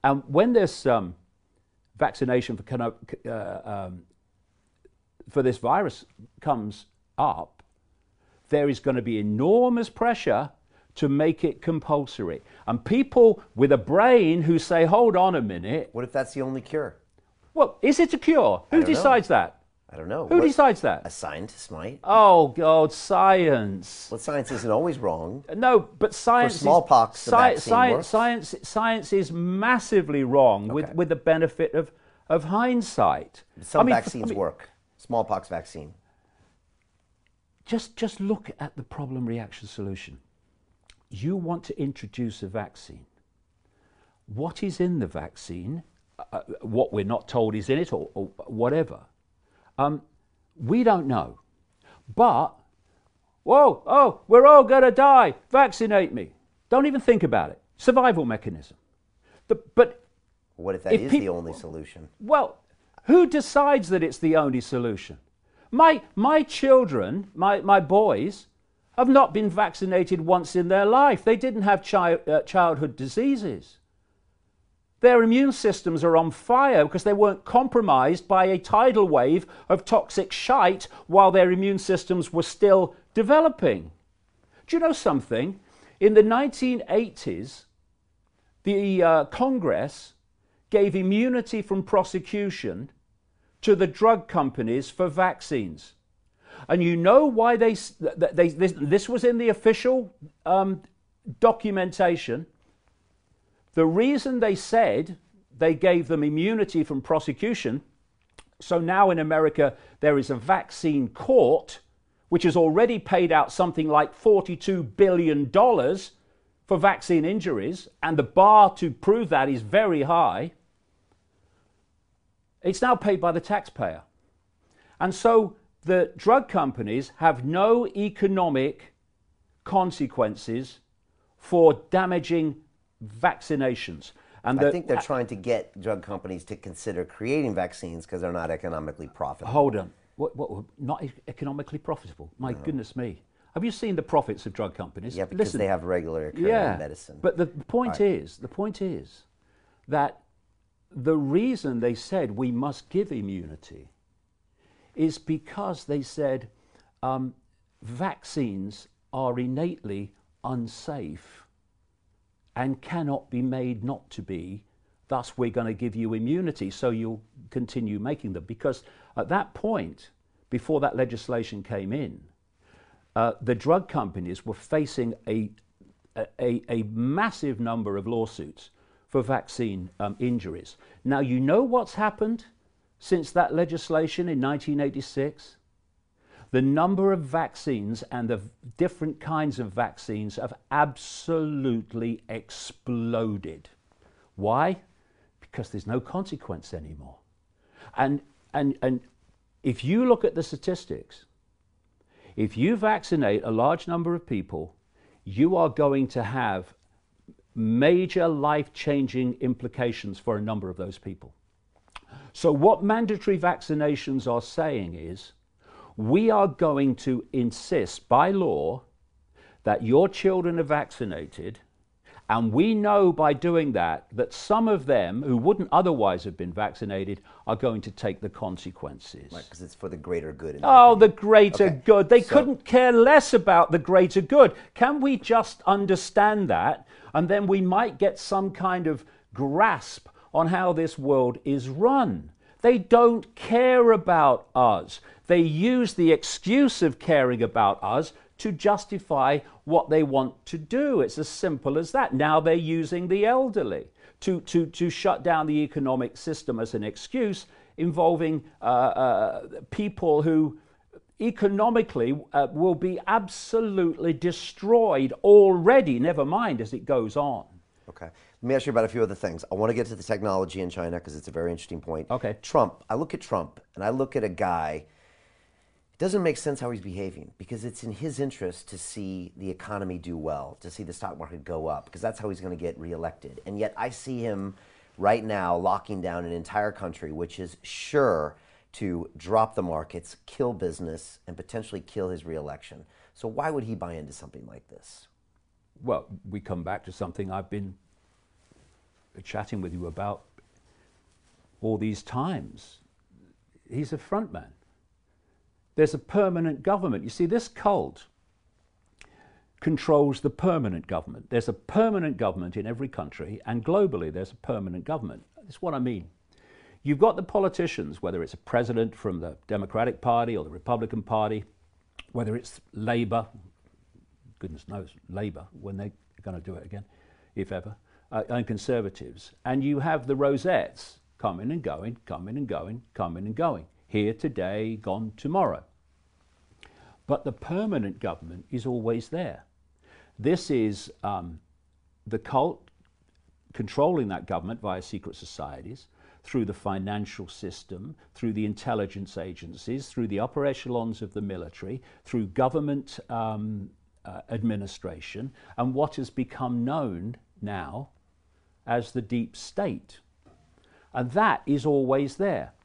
S3: And when this um, vaccination for, cano- uh, um, for this virus comes up, there is going to be enormous pressure to make it compulsory. And people with a brain who say, hold on a minute.
S2: What if that's the only cure?
S3: Well, is it a cure? Who decides
S2: know.
S3: that?
S2: I don't know.
S3: Who
S2: what,
S3: decides that?
S2: A scientist might.
S3: Oh, God, science.
S2: Well, science isn't always wrong.
S3: No, but science.
S2: For smallpox,
S3: is,
S2: the
S3: sci-
S2: vaccine
S3: science,
S2: works.
S3: science, science is massively wrong
S2: Okay.
S3: with, with the benefit of, of hindsight.
S2: Some
S3: I mean,
S2: vaccines
S3: I mean,
S2: work. Smallpox vaccine.
S3: Just, just look at the problem reaction solution. You want to introduce a vaccine. What is in the vaccine, uh, what we're not told is in it, or, or whatever, um, we don't know. But, whoa, oh, we're all going to die. Vaccinate me. Don't even think about it. Survival mechanism. The, but
S2: What if that
S3: if
S2: is
S3: peop-
S2: the only solution?
S3: Well, who decides that it's the only solution? My, my children, my, my boys, have not been vaccinated once in their life. They didn't have chi- uh, childhood diseases. Their immune systems are on fire because they weren't compromised by a tidal wave of toxic shite while their immune systems were still developing. Do you know something? In the nineteen eighties, the uh, Congress gave immunity from prosecution to the drug companies for vaccines. And you know why they, they this, this was in the official um, documentation. The reason they said they gave them immunity from prosecution, so now in America there is a vaccine court which has already paid out something like forty-two billion dollars for vaccine injuries, and the bar to prove that is very high. It's now paid by the taxpayer. And so the drug companies have no economic consequences for damaging vaccinations. And
S2: I
S3: the,
S2: think they're trying to get drug companies to consider creating vaccines because they're not economically profitable.
S3: Hold on. What, what, not economically profitable? My goodness me. Have you seen the profits of drug companies?
S2: Yeah, because
S3: Listen,
S2: they have regular occurring
S3: yeah,
S2: medicine.
S3: But the point is, the point is that the reason they said we must give immunity is because they said um, vaccines are innately unsafe and cannot be made not to be. Thus, we're going to give you immunity, so you'll continue making them. Because at that point, before that legislation came in, uh, the drug companies were facing a, a, a massive number of lawsuits for vaccine um, injuries. Now, you know what's happened since that legislation in nineteen eighty-six? The number of vaccines and the different kinds of vaccines have absolutely exploded. Why? Because there's no consequence anymore. And, and, and if you look at the statistics, if you vaccinate a large number of people, you are going to have major life-changing implications for a number of those people. So what mandatory vaccinations are saying is, we are going to insist by law that your children are vaccinated, and we know by doing that that some of them who wouldn't otherwise have been vaccinated are going to take the consequences.
S2: Right, because it's for the greater good.
S3: Oh, the greater
S2: Okay,
S3: good. They
S2: so-
S3: couldn't care less about the greater good. Can we just understand that? And then we might get some kind of grasp on how this world is run. They don't care about us. They use the excuse of caring about us to justify what they want to do. It's as simple as that. Now they're using the elderly to, to, to shut down the economic system as an excuse, involving uh, uh, people who economically uh, will be absolutely destroyed already, never mind as it goes on.
S2: Okay. Let me ask you about a few other things. I want to get to the technology in China because it's a very interesting point.
S3: Okay.
S2: Trump. I look at Trump and I look at a guy. It doesn't make sense how he's behaving because it's in his interest to see the economy do well, to see the stock market go up, because that's how he's going to get reelected. And yet I see him right now locking down an entire country, which is sure to drop the markets, kill business, and potentially kill his reelection. So why would he buy into something like this?
S3: Well, we come back to something I've been chatting with you about all these times. He's a front man. There's a permanent government. You see, this cult controls the permanent government. There's a permanent government in every country, and globally there's a permanent government. That's what I mean. You've got the politicians, whether it's a president from the Democratic Party or the Republican Party, whether it's Labour, goodness knows, Labour, when they're going to do it again, if ever, uh, and Conservatives. And you have the rosettes coming and going, coming and going, coming and going. Here today, gone tomorrow. But the permanent government is always there. This is um, the cult controlling that government via secret societies, through the financial system, through the intelligence agencies, through the upper echelons of the military, through government um, uh, administration, and what has become known now as the deep state. And that is always there.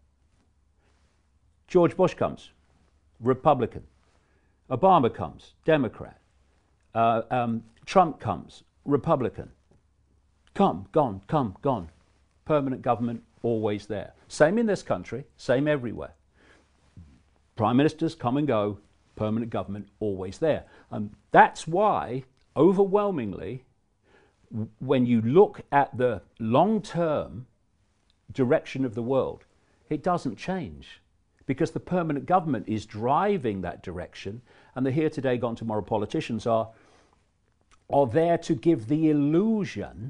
S3: George Bush comes, Republican. Obama comes, Democrat. Uh, um, Trump comes, Republican. Come, gone, come, gone. Permanent government always there. Same in this country, same everywhere. Prime ministers come and go, permanent government always there. And that's why, overwhelmingly, when you look at the long-term direction of the world, it doesn't change, because the permanent government is driving that direction, and the here today, gone tomorrow politicians are, are there to give the illusion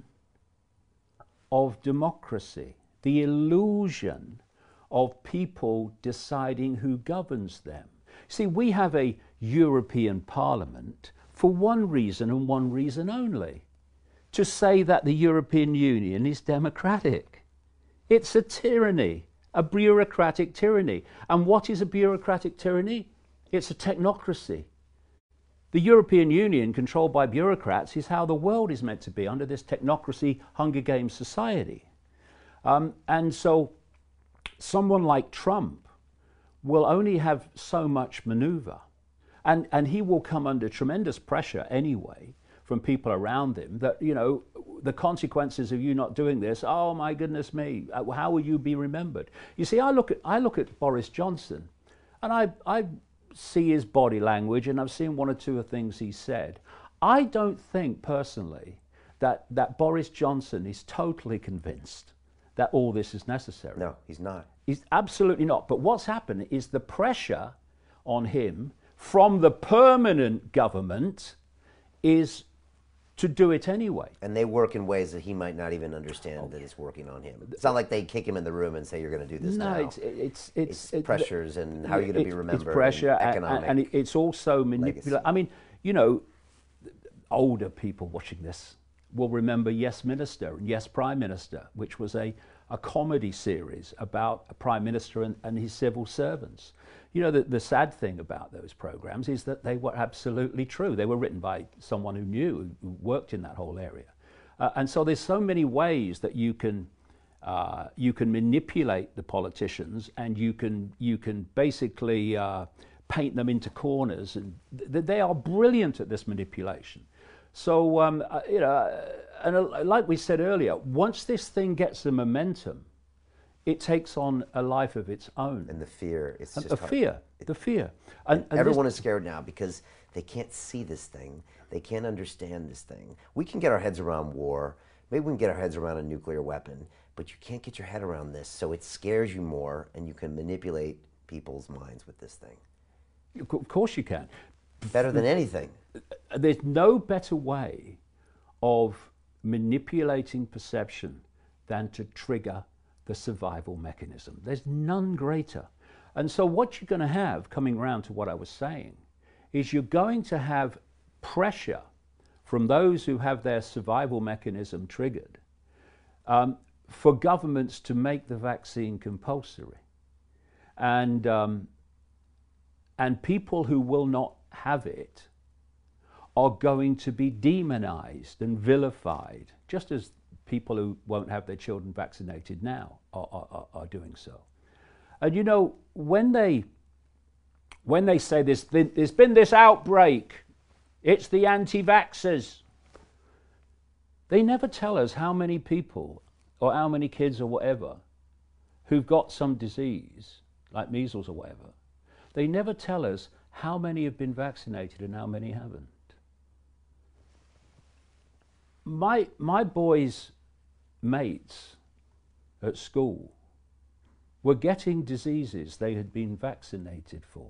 S3: of democracy, the illusion of people deciding who governs them. See, we have a European Parliament for one reason and one reason only: to say that the European Union is democratic. It's a tyranny, a bureaucratic tyranny. And what is a bureaucratic tyranny? It's a technocracy. The European Union, controlled by bureaucrats, is how the world is meant to be under this technocracy, Hunger Games society. Um, and so someone like Trump will only have so much maneuver. And, and he will come under tremendous pressure anyway from people around him that, you know, the consequences of you not doing this, oh my goodness me, how will you be remembered? You see, I look at, I look at Boris Johnson, and I, I see his body language, and I've seen one or two of things he said. I don't think personally that, that Boris Johnson is totally convinced that all this is necessary.
S2: No, he's not.
S3: He's absolutely not. But what's happened is the pressure on him from the permanent government is to do it anyway.
S2: And they work in ways that he might not even understand oh, that it's working on him. It's not like they kick him in the room and say, you're going to do this
S3: no,
S2: now.
S3: No, it's, it's, it's,
S2: it's
S3: it,
S2: pressures and how you're going to be remembered.
S3: It's pressure
S2: and,
S3: and,
S2: economic
S3: and it's also manipulative. I mean, you know, older people watching this will remember Yes Minister and Yes Prime Minister, which was a, a comedy series about a Prime Minister and, and his civil servants. You know, the, the sad thing about those programs is that they were absolutely true. They were written by someone who knew, who worked in that whole area. Uh, and so there's so many ways that you can uh, you can manipulate the politicians, and you can you can basically uh, paint them into corners, and th they are brilliant at this manipulation. So um, uh, you know, and uh, like we said earlier, once this thing gets the momentum, it takes on a life of its own.
S2: And the fear, it's just
S3: the
S2: hard.
S3: fear,
S2: It,
S3: the fear. And, and
S2: everyone
S3: this,
S2: is scared now because they can't see this thing. They can't understand this thing. We can get our heads around war. Maybe we can get our heads around a nuclear weapon, but you can't get your head around this. So it scares you more, and you can manipulate people's minds with this thing.
S3: Of course you can.
S2: Better than anything.
S3: There's no better way of manipulating perception than to trigger the survival mechanism. There's none greater. And so what you're going to have, coming around to what I was saying, is you're going to have pressure from those who have their survival mechanism triggered um, for governments to make the vaccine compulsory. And, um, and people who will not have it are going to be demonized and vilified, just as people who won't have their children vaccinated now are, are, are doing so. And you know, when they, when they say this, there's, there's been this outbreak, it's the anti-vaxxers. They never tell us how many people or how many kids or whatever who've got some disease, like measles or whatever. They never tell us how many have been vaccinated and how many haven't. My, my boys' mates at school were getting diseases they had been vaccinated for.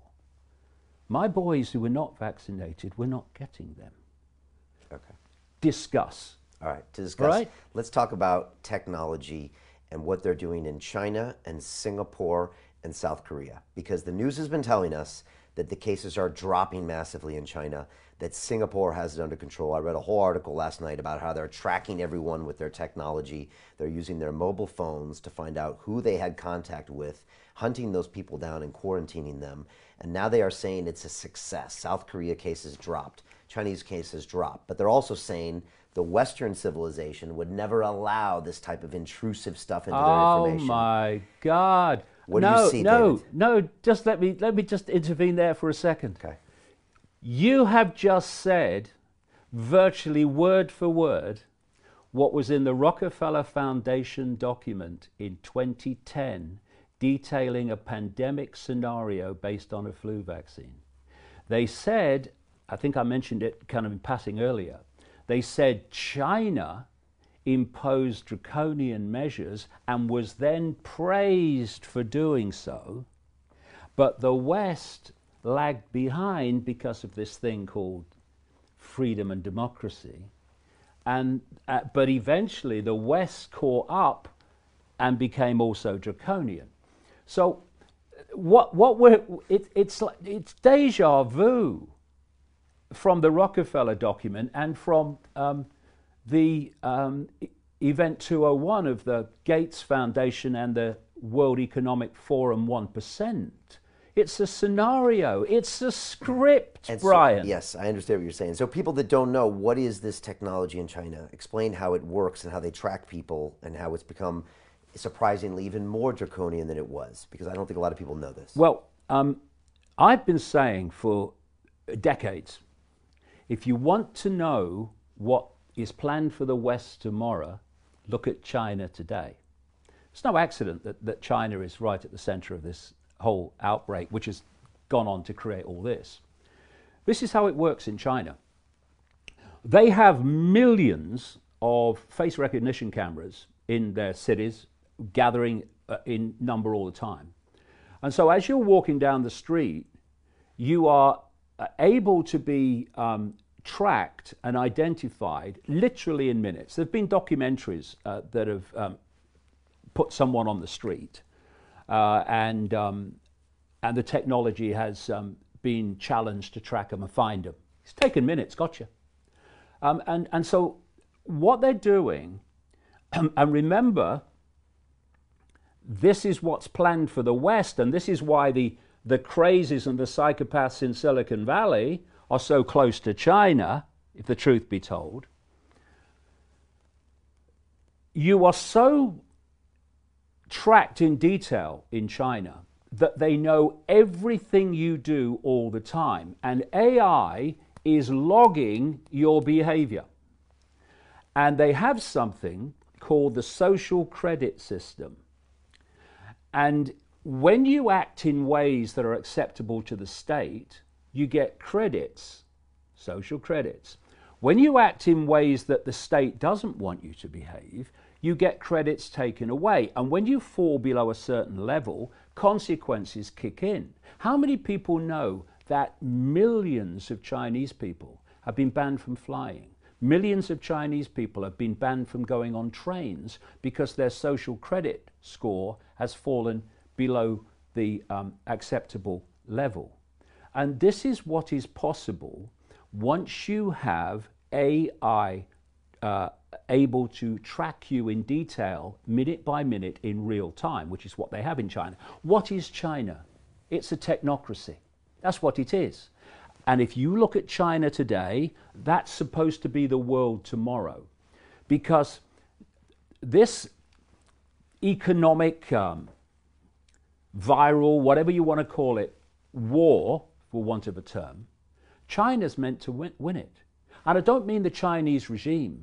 S3: My boys who were not vaccinated were not getting them.
S2: Okay.
S3: Discuss.
S2: All right, to discuss,
S3: Right.
S2: let's talk about technology and what they're doing in China and Singapore and South Korea. Because the news has been telling us that the cases are dropping massively in China, that Singapore has it under control. I read a whole article last night about how they're tracking everyone with their technology. They're using their mobile phones to find out who they had contact with, hunting those people down and quarantining them. And now they are saying it's a success. South Korea cases dropped, Chinese cases dropped. But they're also saying the Western civilization would never allow this type of intrusive stuff into their
S3: Oh
S2: information.
S3: my God!
S2: What do
S3: no,
S2: you see,
S3: no,
S2: David?
S3: no. Just let me let me just intervene there for a second.
S2: Okay.
S3: You have just said, virtually word for word, what was in the Rockefeller Foundation document in twenty ten, detailing a pandemic scenario based on a flu vaccine. They said, I think I mentioned it kind of in passing earlier. They said China imposed draconian measures and was then praised for doing so, but the West lagged behind because of this thing called freedom and democracy. And uh, but eventually the West caught up and became also draconian. So what what we're it, it's like it's deja vu from the Rockefeller document and from um, the um, Event two oh one of the Gates Foundation and the World Economic Forum one percent. It's a scenario. It's a script,
S2: And so-
S3: Brian.
S2: yes, I understand what you're saying. So people that don't know, what is this technology in China? Explain how it works and how they track people and how it's become surprisingly even more draconian than it was, because I don't think a lot of people know this.
S3: Well, um, I've been saying for decades, if you want to know what is planned for the West tomorrow, look at China today. It's no accident that, that China is right at the center of this whole outbreak, which has gone on to create all this. This is how it works in China. They have millions of face recognition cameras in their cities, gathering uh, in number all the time. And so as you're walking down the street, you are uh, able to be um, tracked and identified literally in minutes. There have been documentaries uh, that have um, put someone on the street, uh, and um, and the technology has um, been challenged to track them and find them. It's taken minutes, gotcha. Um, and and so what they're doing, and remember, this is what's planned for the West, and this is why the the crazies and the psychopaths in Silicon Valley are so close to China, if the truth be told. You are so tracked in detail in China that they know everything you do all the time, and A I is logging your behavior. And they have something called the social credit system. And when you act in ways that are acceptable to the state, you get credits, social credits. When you act in ways that the state doesn't want you to behave, you get credits taken away. And when you fall below a certain level, consequences kick in. How many people know that millions of Chinese people have been banned from flying? Millions of Chinese people have been banned from going on trains because their social credit score has fallen below the um, acceptable level. And this is what is possible once you have A I uh, able to track you in detail, minute by minute, in real time, which is what they have in China. What is China? It's a technocracy. That's what it is. And if you look at China today, that's supposed to be the world tomorrow. Because this economic, um, viral, whatever you want to call it, war, for want of a term, China's meant to win, win it. And I don't mean the Chinese regime.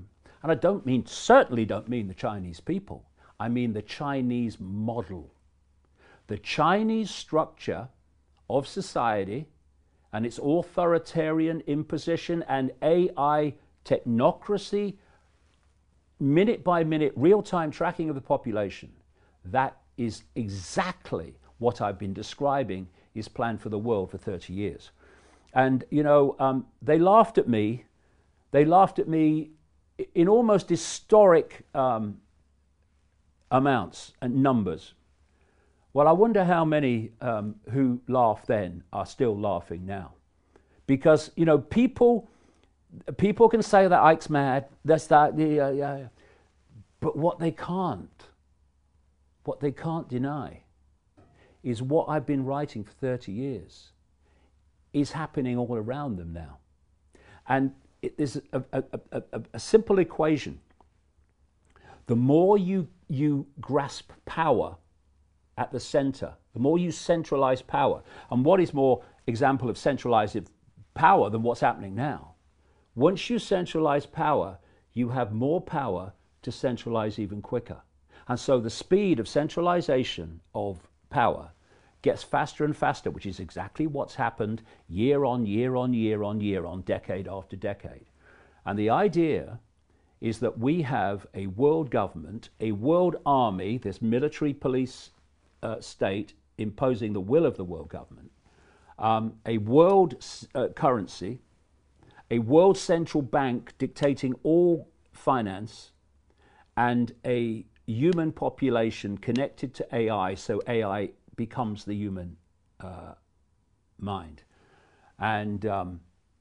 S3: And I don't mean, certainly don't mean the Chinese people. I mean the Chinese model. The Chinese structure of society and its authoritarian imposition and A I technocracy, minute by minute, real-time tracking of the population, that is exactly what I've been describing is planned for the world for thirty years. And, you know, um, they laughed at me. They laughed at me in almost historic um, amounts and numbers. Well, I wonder how many um, who laughed then are still laughing now. Because, you know, people people can say that Ike's mad, that's that, yeah, yeah, yeah. But what they can't, what they can't deny is what I've been writing for thirty years is happening all around them now. And it is a, a, a, a, a simple equation. The more you, you grasp power at the center, the more you centralize power, and what is more example of centralized power than what's happening now? Once you centralize power, you have more power to centralize even quicker. And so the speed of centralization of power gets faster and faster, which is exactly what's happened year on year on year on year on, decade after decade. And the idea is that we have a world government, a world army, this military police uh, state imposing the will of the world government, um, a world uh, currency, a world central bank dictating all finance, and a human population connected to A I, so A I becomes the human uh, mind. And um,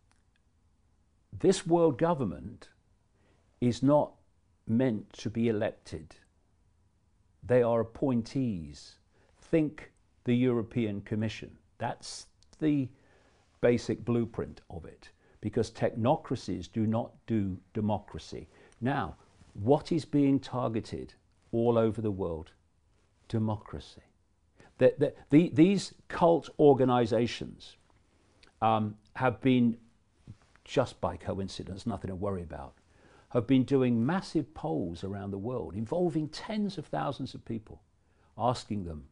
S3: this world government is not meant to be elected. They are appointees. Think the European Commission. That's the basic blueprint of it, because technocracies do not do democracy. Now, what is being targeted all over the world? Democracy. The, the, the, these cult organizations um, have been, just by coincidence, nothing to worry about, have been doing massive polls around the world involving tens of thousands of people, asking them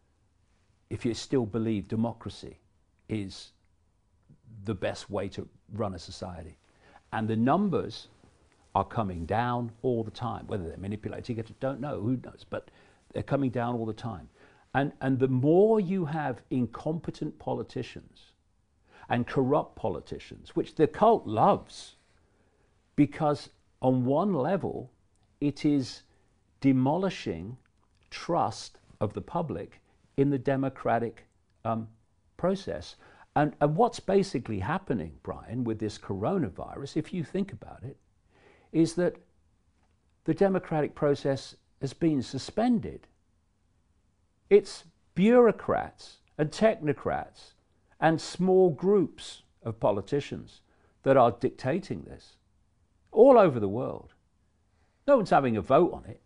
S3: if you still believe democracy is the best way to run a society. And the numbers are coming down all the time. Whether they're manipulating it, I don't know, who knows, but they're coming down all the time. And, and the more you have incompetent politicians and corrupt politicians, which the cult loves, because on one level, it is demolishing trust of the public in the democratic um, process. And, and what's basically happening, Brian, with this coronavirus, if you think about it, is that the democratic process has been suspended. It's bureaucrats and technocrats and small groups of politicians that are dictating this all over the world. No one's having a vote on it.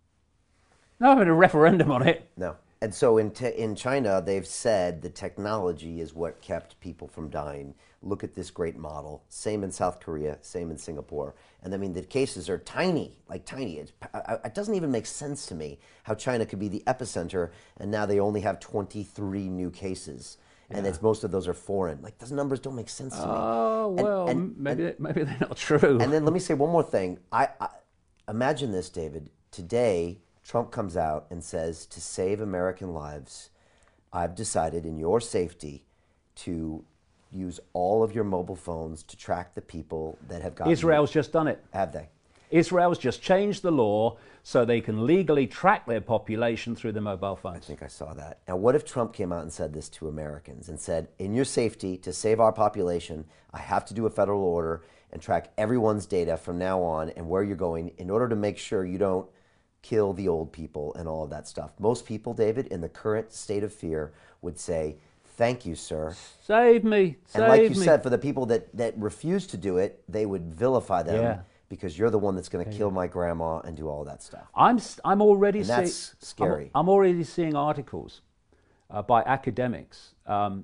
S3: No one's having a referendum on it.
S2: No. And so in, te- in China, they've said the technology is what kept people from dying. Look at this great model. Same in South Korea, same in Singapore. And I mean, the cases are tiny, like tiny. It's, it doesn't even make sense to me how China could be the epicenter, and now they only have twenty-three new cases. And
S3: Yeah.
S2: it's, most of those are foreign. Like, those numbers don't make sense to me.
S3: Oh,
S2: And-
S3: well,
S2: and-
S3: maybe,
S2: and-
S3: maybe they're not true.
S2: And then let me say one more thing. I, I imagine this, David. Today, Trump comes out and says, to save American lives, I've decided in your safety to use all of your mobile phones to track the people that have gotten...
S3: Israel's just done it.
S2: Have they?
S3: Israel's just changed the law so they can legally track their population through their mobile
S2: I
S3: phones.
S2: think I saw that. Now, what if Trump came out and said this to Americans and said, in your safety, to save our population, I have to do a federal order and track everyone's data from now on and where you're going in order to make sure you don't kill the old people and all of that stuff. Most people, David, in the current state of fear would say, thank you, sir.
S3: Save me, save
S2: And like you
S3: me.
S2: said, for the people that, that refuse to do it, they would vilify them
S3: Yeah.
S2: because you're the one that's going to kill my grandma and do all that stuff.
S3: I'm, s- I'm already
S2: And
S3: seeing...
S2: that's scary.
S3: I'm, I'm already seeing articles uh, by academics, um,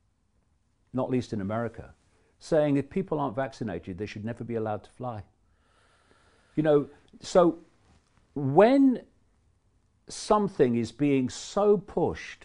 S3: not least in America, saying if people aren't vaccinated, they should never be allowed to fly. You know, so when something is being so pushed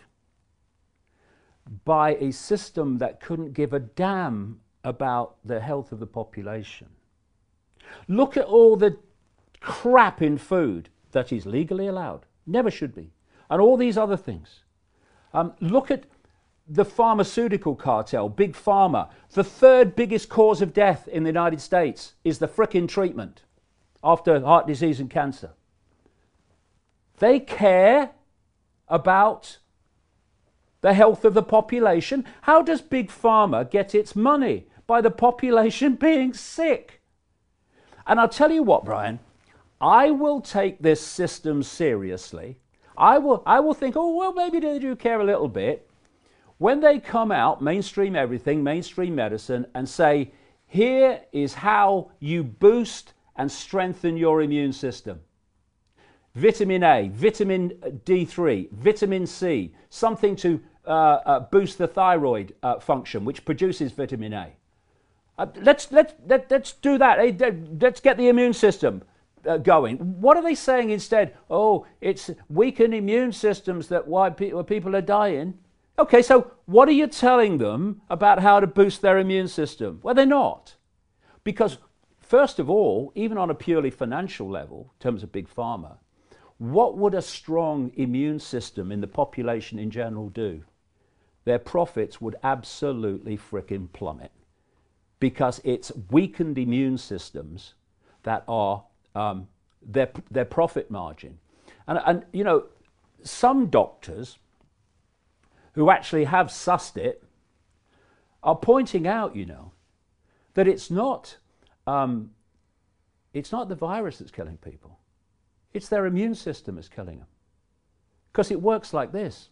S3: by a system that couldn't give a damn about the health of the population, look at all the crap in food that is legally allowed, never should be, and all these other things. Um, look at the pharmaceutical cartel, Big Pharma. The third biggest cause of death in the United States is the frickin' treatment after heart disease and cancer. They care about the health of the population. How does Big Pharma get its money? By the population being sick. And I'll tell you what, Brian, I will take this system seriously. I will, I will think, oh, well, maybe they do care a little bit. When they come out, mainstream everything, mainstream medicine, and say, here is how you boost and strengthen your immune system. Vitamin A, vitamin D three, vitamin C, something to uh, uh, boost the thyroid uh, function, which produces vitamin A. Uh, let's, let's, let, let's do that. Hey, let's get the immune system uh, going. What are they saying instead? Oh, it's weakened immune systems that why pe- people are dying. Okay, so what are you telling them about how to boost their immune system? Well, they're not. Because, first of all, even on a purely financial level, in terms of Big Pharma, what would a strong immune system in the population in general do? Their profits would absolutely frickin' plummet. Because it's weakened immune systems that are um, their, their profit margin. And, and, you know, some doctors who actually have sussed it are pointing out, you know, that it's not, um, it's not the virus that's killing people. It's their immune system that's killing them. Because it works like this.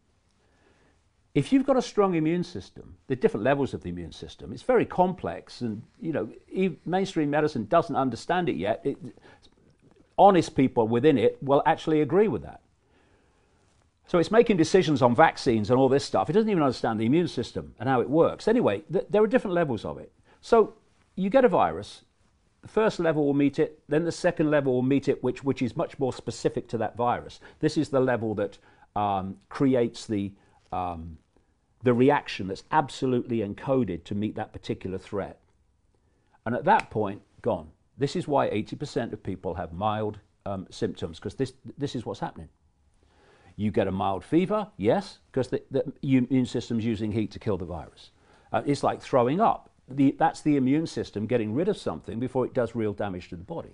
S3: If you've got a strong immune system, there are different levels of the immune system. It's very complex, and you know, mainstream medicine doesn't understand it yet. It, honest people within it will actually agree with that. So it's making decisions on vaccines and all this stuff. It doesn't even understand the immune system and how it works. Anyway, th- there are different levels of it. So you get a virus. The first level will meet it, then the second level will meet it, which, which is much more specific to that virus. This is the level that um, creates the Um, the reaction that's absolutely encoded to meet that particular threat. And at that point, gone. This is why eighty percent of people have mild um, symptoms, because this, this is what's happening. You get a mild fever, yes, because the, the immune system's using heat to kill the virus. Uh, it's like throwing up. The, that's the immune system getting rid of something before it does real damage to the body.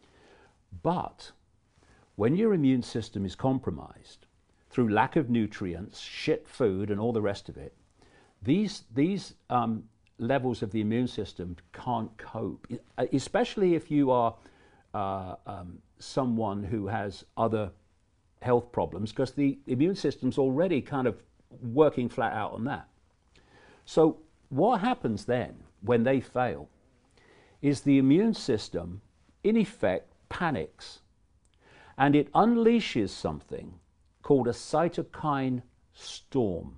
S3: But when your immune system is compromised, through lack of nutrients, shit food, and all the rest of it, these, these um, levels of the immune system can't cope, especially if you are uh, um, someone who has other health problems, because the immune system's already kind of working flat out on that. So what happens then when they fail is the immune system, in effect, panics, and it unleashes something called a cytokine storm.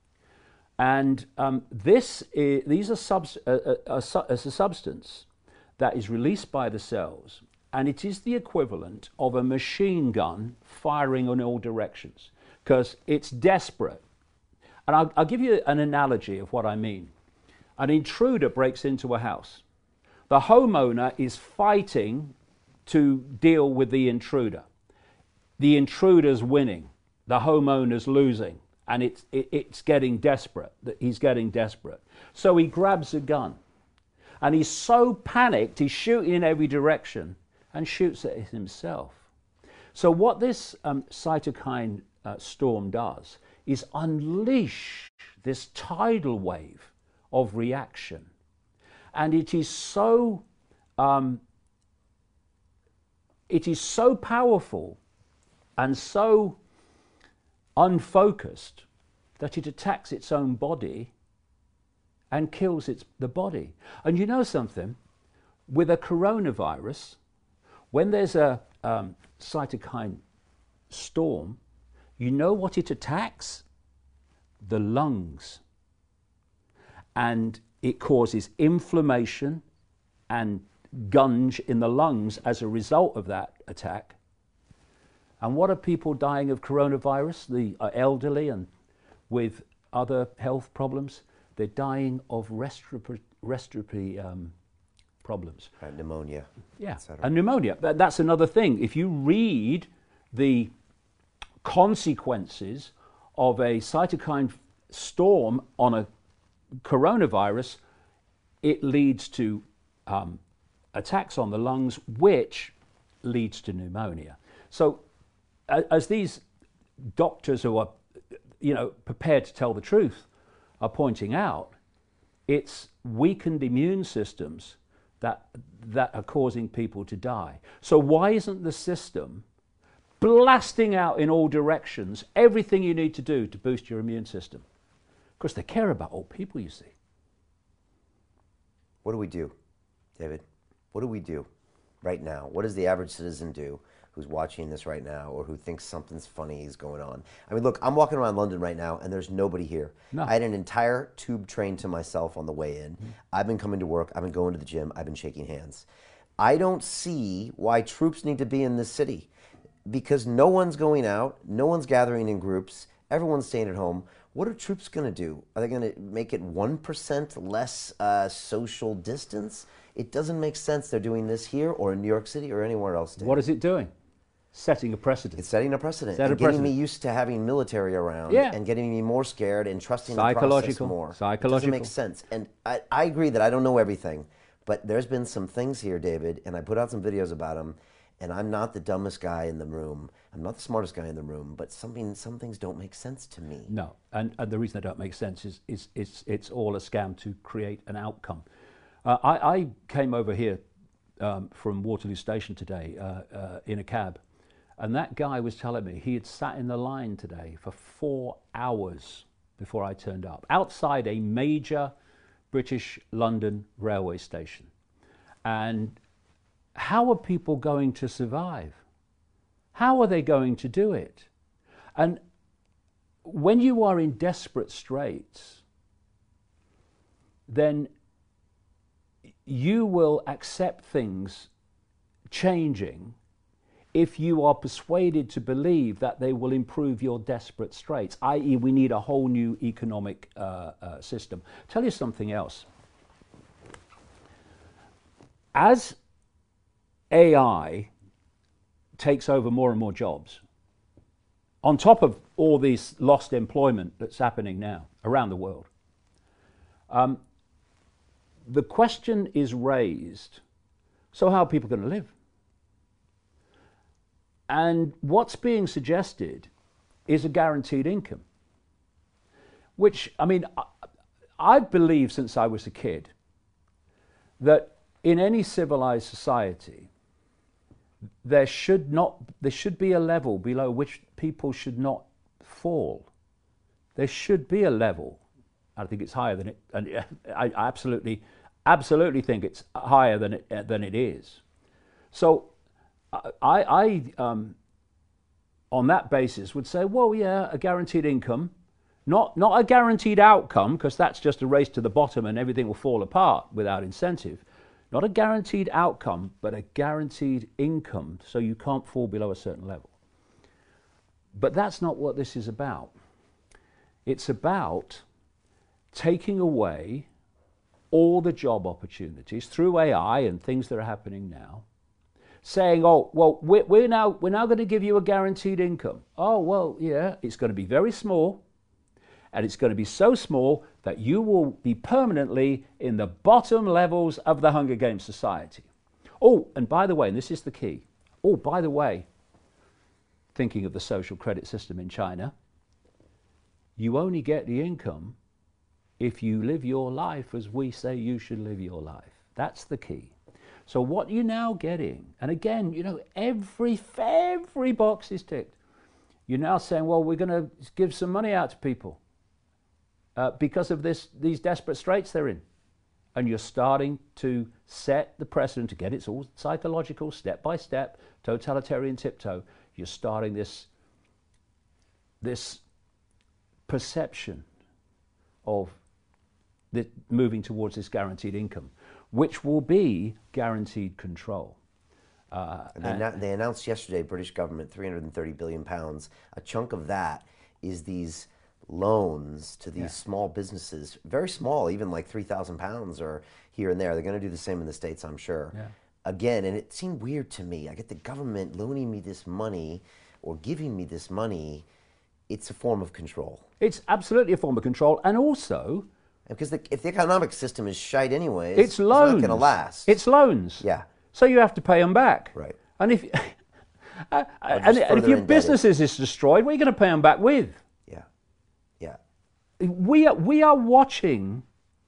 S3: And um, this is, these are subs, uh, uh, uh, a substance that is released by the cells, and it is the equivalent of a machine gun firing in all directions, because it's desperate. And I'll, I'll give you an analogy of what I mean. An intruder breaks into a house. The homeowner is fighting to deal with the intruder. The intruder's winning. The homeowner's losing, and it's, it, it's getting desperate. He's getting desperate. So he grabs a gun, and he's so panicked, he's shooting in every direction and shoots at himself. So what this um, cytokine uh, storm does is unleash this tidal wave of reaction. And it is so, um, it is so powerful and so unfocused that it attacks its own body and kills its, the body. And you know something? With a coronavirus, when there's a um, cytokine storm, you know what it attacks? The lungs. And it causes inflammation and gunge in the lungs as a result of that attack. And what are people dying of coronavirus? The uh, elderly and with other health problems. They're dying of respiratory, respiratory um, problems.
S2: Right, pneumonia.
S3: Yeah, and pneumonia. That, that's another thing. If you read the consequences of a cytokine storm on a coronavirus, it leads to um, attacks on the lungs, which leads to pneumonia. So as these doctors who are, you know, prepared to tell the truth are pointing out, it's weakened immune systems that that are causing people to die. So why isn't the system blasting out in all directions everything you need to do to boost your immune system? Because they care about old people, you see.
S2: What do we do, David? What do we do right now? What does the average citizen do who's watching this right now or who thinks something's funny is going on? I mean, look, I'm walking around London right now and there's nobody here.
S3: No.
S2: I had an entire tube train to myself on the way in. Mm-hmm. I've been coming to work. I've been going to the gym. I've been shaking hands. I don't see why troops need to be in this city because no one's going out. No one's gathering in groups. Everyone's staying at home. What are troops going to do? Are they going to make it one percent less uh, social distance? It doesn't make sense they're doing this here or in New York City or anywhere else. David.
S3: What is it doing? Setting a precedent.
S2: It's setting a precedent.
S3: Set a
S2: and getting
S3: precedent.
S2: me used to having military around
S3: Yeah.
S2: and getting me more scared and trusting the process
S3: Psychological.
S2: more.
S3: Psychological.
S2: It doesn't make sense. And I, I agree that I don't know everything, but there's been some things here, David, and I put out some videos about them, and I'm not the dumbest guy in the room. I'm not the smartest guy in the room, but something, some things don't make sense to me.
S3: No, and, and the reason they don't make sense is, is, is it's all a scam to create an outcome. Uh, I, I came over here um, from Waterloo Station today uh, uh, in a cab, and that guy was telling me he had sat in the line today for four hours before I turned up, outside a major British London railway station. And how are people going to survive? How are they going to do it? And when you are in desperate straits, then you will accept things changing if you are persuaded to believe that they will improve your desperate straits, that is we need a whole new economic uh, uh, system. Tell you something else. As A I takes over more and more jobs, on top of all this lost employment that's happening now around the world, um, the question is raised, so how are people going to live? And what's being suggested is a guaranteed income, which, I mean, I, I've believed since I was a kid that in any civilized society, there should not, there should be a level below which people should not fall. There should be a level. I think it's higher than it, and I absolutely, absolutely think it's higher than it than it is. So, I, I um, on that basis, would say, well, yeah, a guaranteed income, not not a guaranteed outcome, because that's just a race to the bottom and everything will fall apart without incentive. Not a guaranteed outcome, but a guaranteed income, so you can't fall below a certain level. But that's not what this is about. It's about taking away all the job opportunities through A I and things that are happening now, saying, oh, well, we're, we're now, we're now going to give you a guaranteed income. Oh, well, yeah, it's going to be very small, and it's going to be so small that you will be permanently in the bottom levels of the Hunger Games society. Oh, and by the way, and this is the key, oh, by the way, thinking of the social credit system in China, you only get the income if you live your life as we say you should live your life. That's the key. So what you're now getting, and again, you know, every, every box is ticked. You're now saying, well, we're going to give some money out to people uh, because of this, these desperate straits they're in. And you're starting to set the precedent. Again, it's all psychological, step by step, totalitarian tiptoe. You're starting this, this perception of the, moving towards this guaranteed income, which will be guaranteed control. Uh,
S2: and they, and they announced yesterday, British government, three hundred thirty billion pounds. A chunk of that is these loans to these yeah. small businesses, very small, even like three thousand pounds or here and there. They're going to do the same in the States, I'm sure.
S3: Yeah.
S2: Again, and it seemed weird to me. I get the government loaning me this money or giving me this money. It's a form of control.
S3: It's absolutely a form of control. And also,
S2: because the, if the economic system is shite anyways,
S3: it's loans.
S2: It's not going to last.
S3: It's loans.
S2: Yeah.
S3: So you have to pay them back.
S2: Right.
S3: And if uh, and, and if your business is destroyed, what are you going to pay them back with?
S2: Yeah. Yeah.
S3: We are, we are watching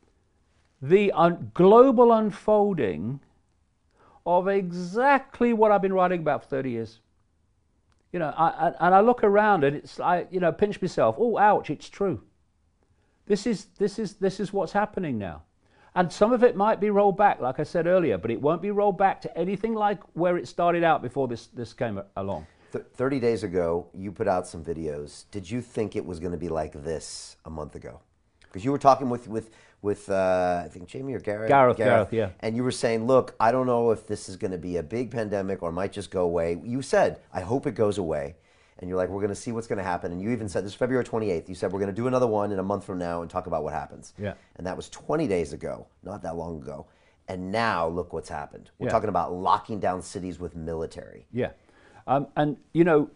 S3: the un- global unfolding of exactly what I've been writing about for thirty years. You know, I, I, and I look around and it's like, you know, pinch myself. Oh, ouch! It's true. This is this is this is what's happening now. And some of it might be rolled back, like I said earlier, but it won't be rolled back to anything like where it started out before this, this came along.
S2: Th- thirty days ago, you put out some videos. Did you think it was going to be like this a month ago? Because you were talking with, with, with uh, I think Jamie or Gareth?
S3: Gareth, Gareth, yeah.
S2: And you were saying, look, I don't know if this is going to be a big pandemic or it might just go away. You said, I hope it goes away. And you're like, we're going to see what's going to happen. And you even said, this is February twenty-eighth, you said, we're going to do another one in a month from now and talk about what happens.
S3: Yeah.
S2: And that was twenty days ago, not that long ago. And now look what's happened. We're
S3: yeah.
S2: talking about locking down cities with military.
S3: Yeah. Um, and, you know,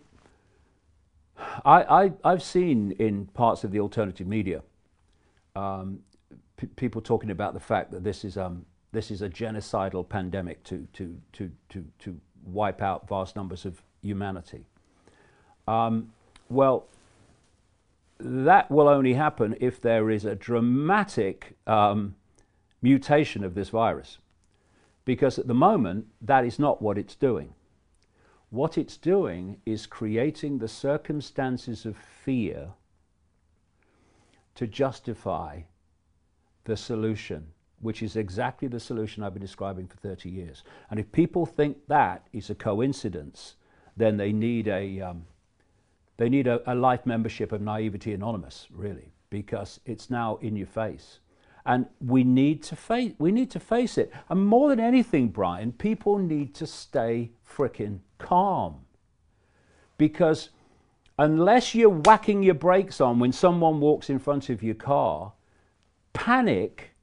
S3: I, I, I've seen in parts of the alternative media um, p- people talking about the fact that this is, um, this is a genocidal pandemic to, to, to, to, to wipe out vast numbers of humanity. Um, well, that will only happen if there is a dramatic um, mutation of this virus, because at the moment that is not what it's doing. What it's doing is creating the circumstances of fear to justify the solution, which is exactly the solution I've been describing for thirty years. And if people think that is a coincidence, then they need a um, They need a, a life membership of Naivety Anonymous, really, because it's now in your face. And we need to face we need to face it. And more than anything, Brian, people need to stay frickin' calm. Because unless you're whacking your brakes on when someone walks in front of your car, panic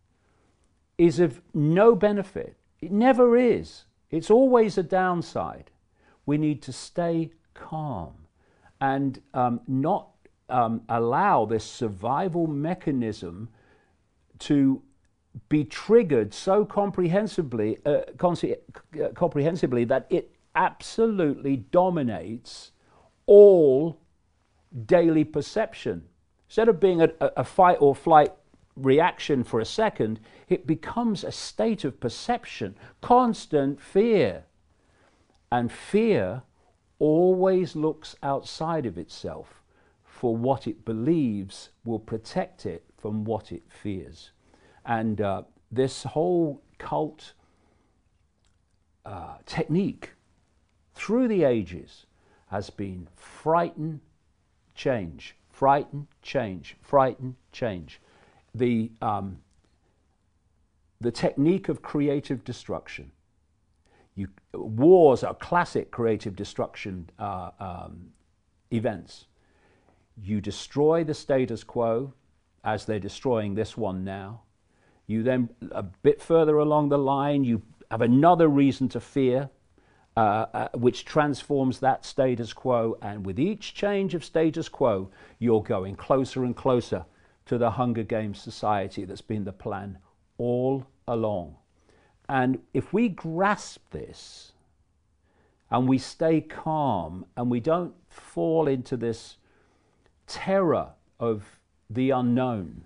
S3: is of no benefit. It never is. It's always a downside. We need to stay calm and um, not um, allow this survival mechanism to be triggered so comprehensively, uh, con- uh, comprehensively that it absolutely dominates all daily perception. Instead of being a, a fight or flight reaction for a second, it becomes a state of perception, constant fear. And fear always looks outside of itself for what it believes will protect it from what it fears. And uh, this whole cult uh, technique through the ages has been frighten, change, frighten, change, frighten, change. The, um, the technique of creative destruction. You, wars are classic creative destruction uh, um, events. You destroy the status quo, as they're destroying this one now. You then, a bit further along the line, you have another reason to fear, uh, uh, which transforms that status quo. And with each change of status quo, you're going closer and closer to the Hunger Games society that's been the plan all along. And if we grasp this and we stay calm and we don't fall into this terror of the unknown,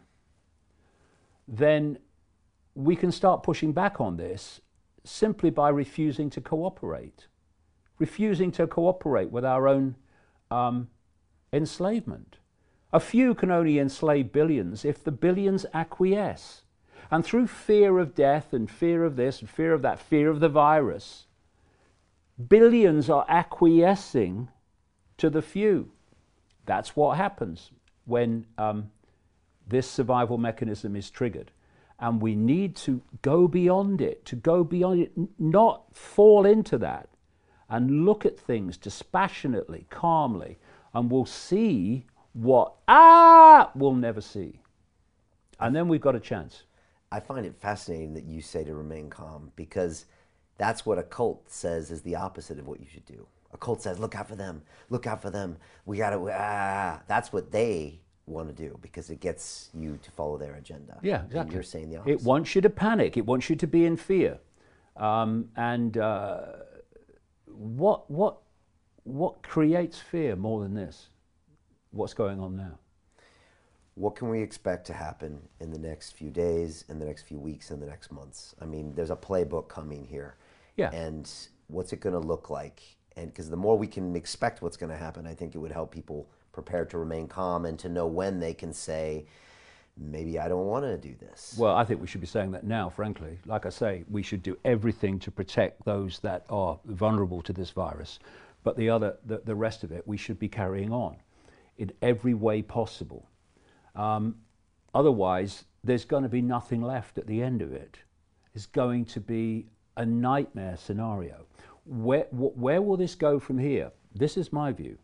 S3: then we can start pushing back on this simply by refusing to cooperate. Refusing to cooperate with our own um, enslavement. A few can only enslave billions if the billions acquiesce. And through fear of death and fear of this and fear of that, fear of the virus, billions are acquiescing to the few. That's what happens when um, this survival mechanism is triggered. And we need to go beyond it, to go beyond it, not fall into that, and look at things dispassionately, calmly, and we'll see what, ah, we'll never see. And then we've got a chance.
S2: I find it fascinating that you say to remain calm, because that's what a cult says is the opposite of what you should do. A cult says, look out for them, look out for them. We gotta, ah, that's what they want to do, because it gets you to follow their agenda.
S3: Yeah, exactly.
S2: And you're saying the opposite.
S3: It wants you to panic. It wants you to be in fear. Um, and uh, what, what, what creates fear more than this? What's going on now?
S2: What can we expect to happen in the next few days, in the next few weeks, in the next months? I mean, there's a playbook coming here.
S3: Yeah.
S2: And what's it going to look like? And because the more we can expect what's going to happen, I think it would help people prepare to remain calm and to know when they can say, maybe I don't want to do this.
S3: Well, I think we should be saying that now, frankly. Like I say, we should do everything to protect those that are vulnerable to this virus. But the other, the, the rest of it, we should be carrying on in every way possible. Um, otherwise, there's going to be nothing left at the end of it. It's going to be a nightmare scenario. Where, wh where will this go from here? This is my view.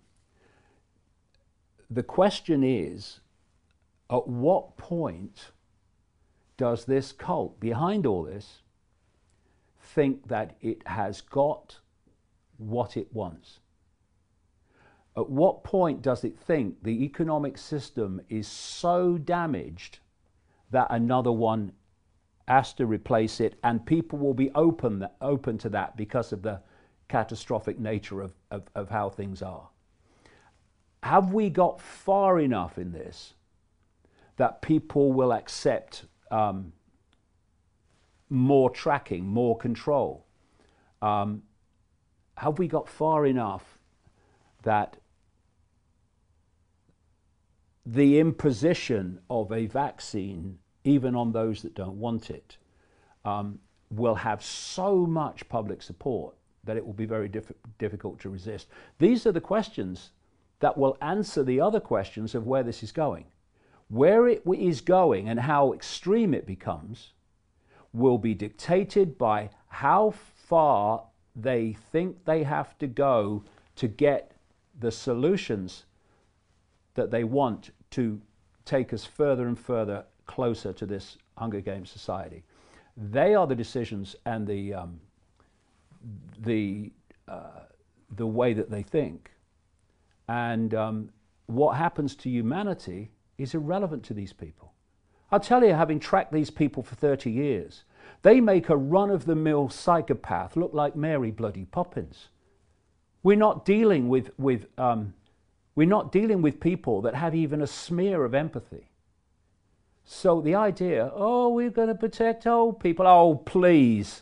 S3: The question is, at what point does this cult behind all this think that it has got what it wants? At what point does it think the economic system is so damaged that another one has to replace it, and people will be open, open to that because of the catastrophic nature of, of, of how things are? Have we got far enough in this that people will accept um, more tracking, more control? Um, have we got far enough that the imposition of a vaccine, even on those that don't want it, um, will have so much public support that it will be very diff difficult to resist? These are the questions that will answer the other questions of where this is going. Where it is going and how extreme it becomes will be dictated by how far they think they have to go to get the solutions that they want to take us further and further closer to this Hunger Games society. They are the decisions and the um, the uh, the way that they think, and um, what happens to humanity is irrelevant to these people. I'll tell you, having tracked these people for thirty years, they make a run-of-the-mill psychopath look like Mary Bloody Poppins. We're not dealing with with um, we're not dealing with people that have even a smear of empathy. So the idea, oh, we're going to protect old people, oh, please.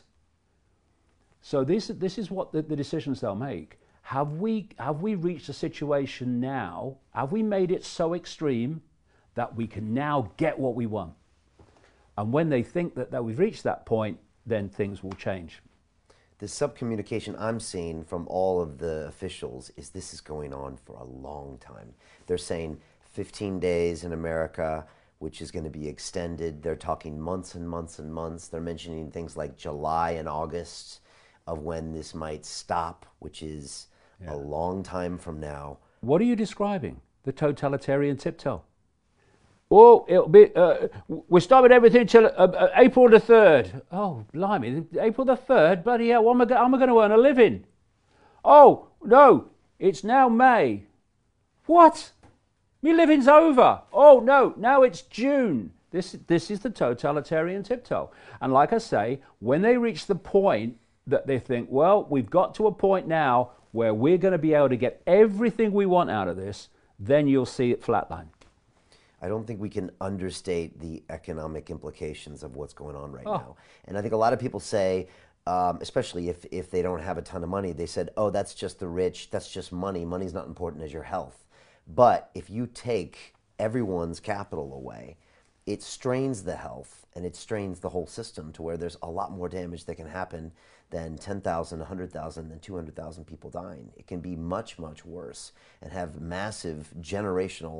S3: So this, this is what the, the decisions they'll make. Have we, have we reached a situation now, have we made it so extreme that we can now get what we want? And when they think that, that we've reached that point, then things will change.
S2: The subcommunication I'm seeing from all of the officials is this is going on for a long time. They're saying fifteen days in America, which is going to be extended. They're talking months and months and months. They're mentioning things like July and August of when this might stop, which is yeah. a long time from now.
S3: What are you describing? The totalitarian tiptoe? Oh, it'll be, uh, we're stopping everything until uh, uh, April the third. Oh, blimey, April the third? Bloody hell, how am I going to earn a living? Oh, no, it's now May. What? Me living's over. Oh, no, now it's June. This, this is the totalitarian tiptoe. And like I say, when they reach the point that they think, well, we've got to a point now where we're going to be able to get everything we want out of this, then you'll see it flatline.
S2: I don't think we can understate the economic implications of what's going on right
S3: Oh.
S2: now. And I think a lot of people say, um, especially if, if they don't have a ton of money, they said, oh, that's just the rich, that's just money. Money's not important as your health. But if you take everyone's capital away, it strains the health and it strains the whole system to where there's a lot more damage that can happen than ten thousand, one hundred thousand, than two hundred thousand people dying. It can be much, much worse and have massive generational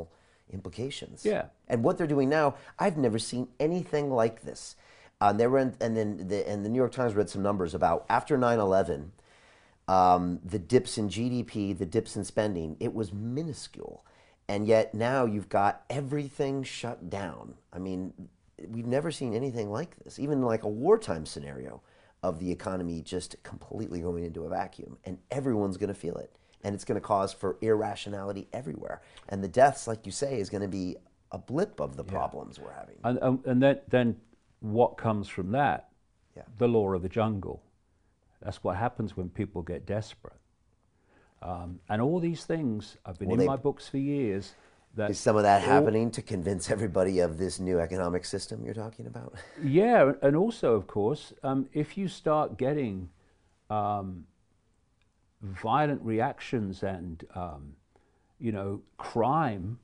S2: implications.
S3: Yeah.
S2: And what they're doing now, I've never seen anything like this. Uh, they were in, and then the, and the New York Times read some numbers about after nine eleven, um, the dips in G D P, the dips in spending, it was minuscule. And yet now you've got everything shut down. I mean, we've never seen anything like this, even like a wartime scenario of the economy just completely going into a vacuum. And everyone's going to feel it. And it's going to cause for irrationality everywhere. And the deaths, like you say, is going to be a blip of the yeah. problems we're having.
S3: And, um, and then, then what comes from that?
S2: Yeah.
S3: The law of the jungle. That's what happens when people get desperate. Um, and all these things, I've been well, in they, my books for years. That
S2: is some of that all, happening to convince everybody of this new economic system you're talking about?
S3: Yeah, and also, of course, um, if you start getting um, violent reactions and, um, you know, crime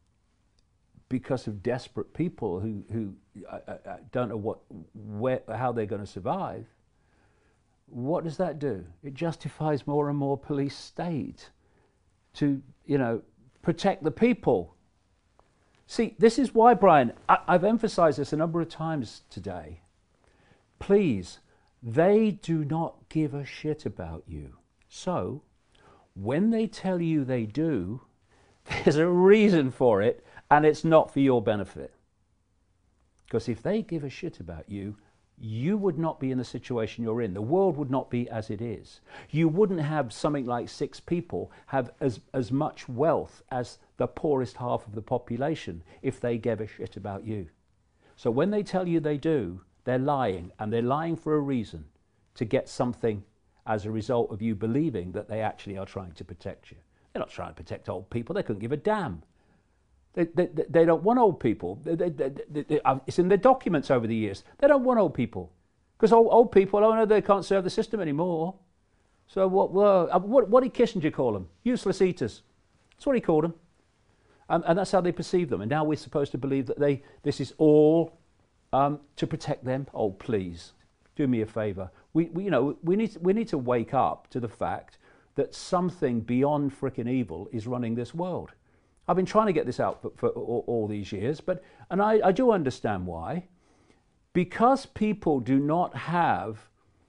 S3: because of desperate people who, who uh, uh, don't know what, where, how they're going to survive, what does that do? It justifies more and more police state to, you know, protect the people. See, this is why, Brian, I, I've emphasized this a number of times today. Please, they do not give a shit about you. So, when they tell you they do, there's a reason for it, and it's not for your benefit. Because if they give a shit about you, you would not be in the situation you're in. The world would not be as it is. You wouldn't have something like six people have as, as much wealth as the poorest half of the population if they gave a shit about you. So when they tell you they do, they're lying, and they're lying for a reason, to get something as a result of you believing that they actually are trying to protect you. They're not trying to protect old people. They couldn't give a damn. They, they, they don't want old people. They, they, they, they, they, it's in their documents over the years. They don't want old people. Because old, old people, oh no, they can't serve the system anymore. So what, well, what, what did Kissinger call them? Useless eaters. That's what he called them. And, and that's how they perceive them. And now we're supposed to believe that they, this is all um, to protect them. Oh, please, do me a favor. We, we, you know, we need, we need to wake up to the fact that something beyond frickin' evil is running this world. I've been trying to get this out for, for all, all these years, but and I, I do understand why. Because people do not have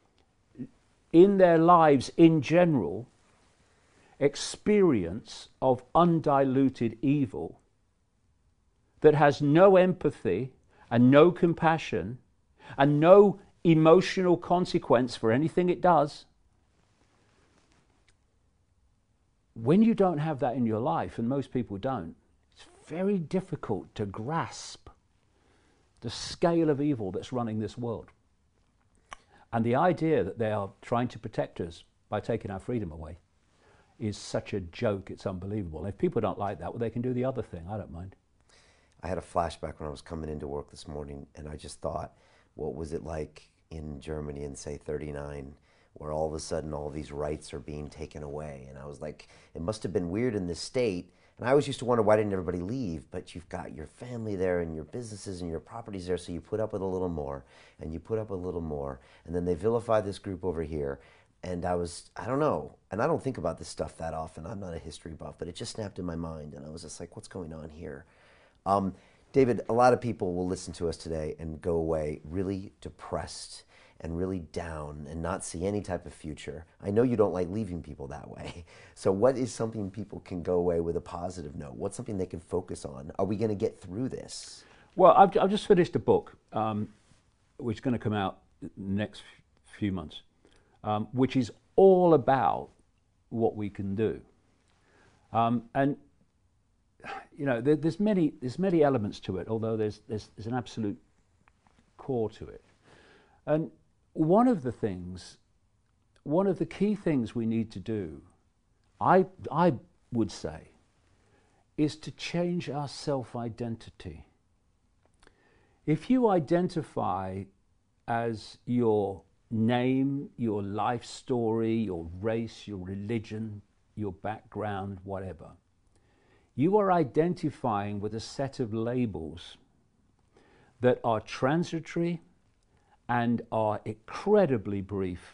S3: in their lives in general experience of undiluted evil that has no empathy and no compassion and no emotional consequence for anything it does. When you don't have that in your life, and most people don't, it's very difficult to grasp the scale of evil that's running this world. And the idea that they are trying to protect us by taking our freedom away is such a joke, it's unbelievable. And if people don't like that, well, they can do the other thing. I don't mind.
S2: I had a flashback when I was coming into work this morning, and I just thought, what was it like in Germany in, say, thirty-nine, where all of a sudden all these rights are being taken away? And I was like, it must have been weird in this state. And I always used to wonder, why didn't everybody leave? But you've got your family there and your businesses and your properties there, so you put up with a little more, and you put up a little more. And then they vilify this group over here. And I was, I don't know, and I don't think about this stuff that often. I'm not a history buff, but it just snapped in my mind. And I was just like, what's going on here? Um, David, a lot of people will listen to us today and go away really depressed and really down and not see any type of future. I know you don't like leaving people that way. So what is something people can go away with a positive note? What's something they can focus on? Are we going to get through this?
S3: Well, I've, I've just finished a book, um, which is going to come out next few months, um, which is all about what we can do. Um, and, you know, there, there's many there's many elements to it, although there's, there's, there's an absolute core to it. And one of the things, one of the key things we need to do, I, I would say, is to change our self-identity. If you identify as your name, your life story, your race, your religion, your background, whatever, you are identifying with a set of labels that are transitory and are incredibly brief.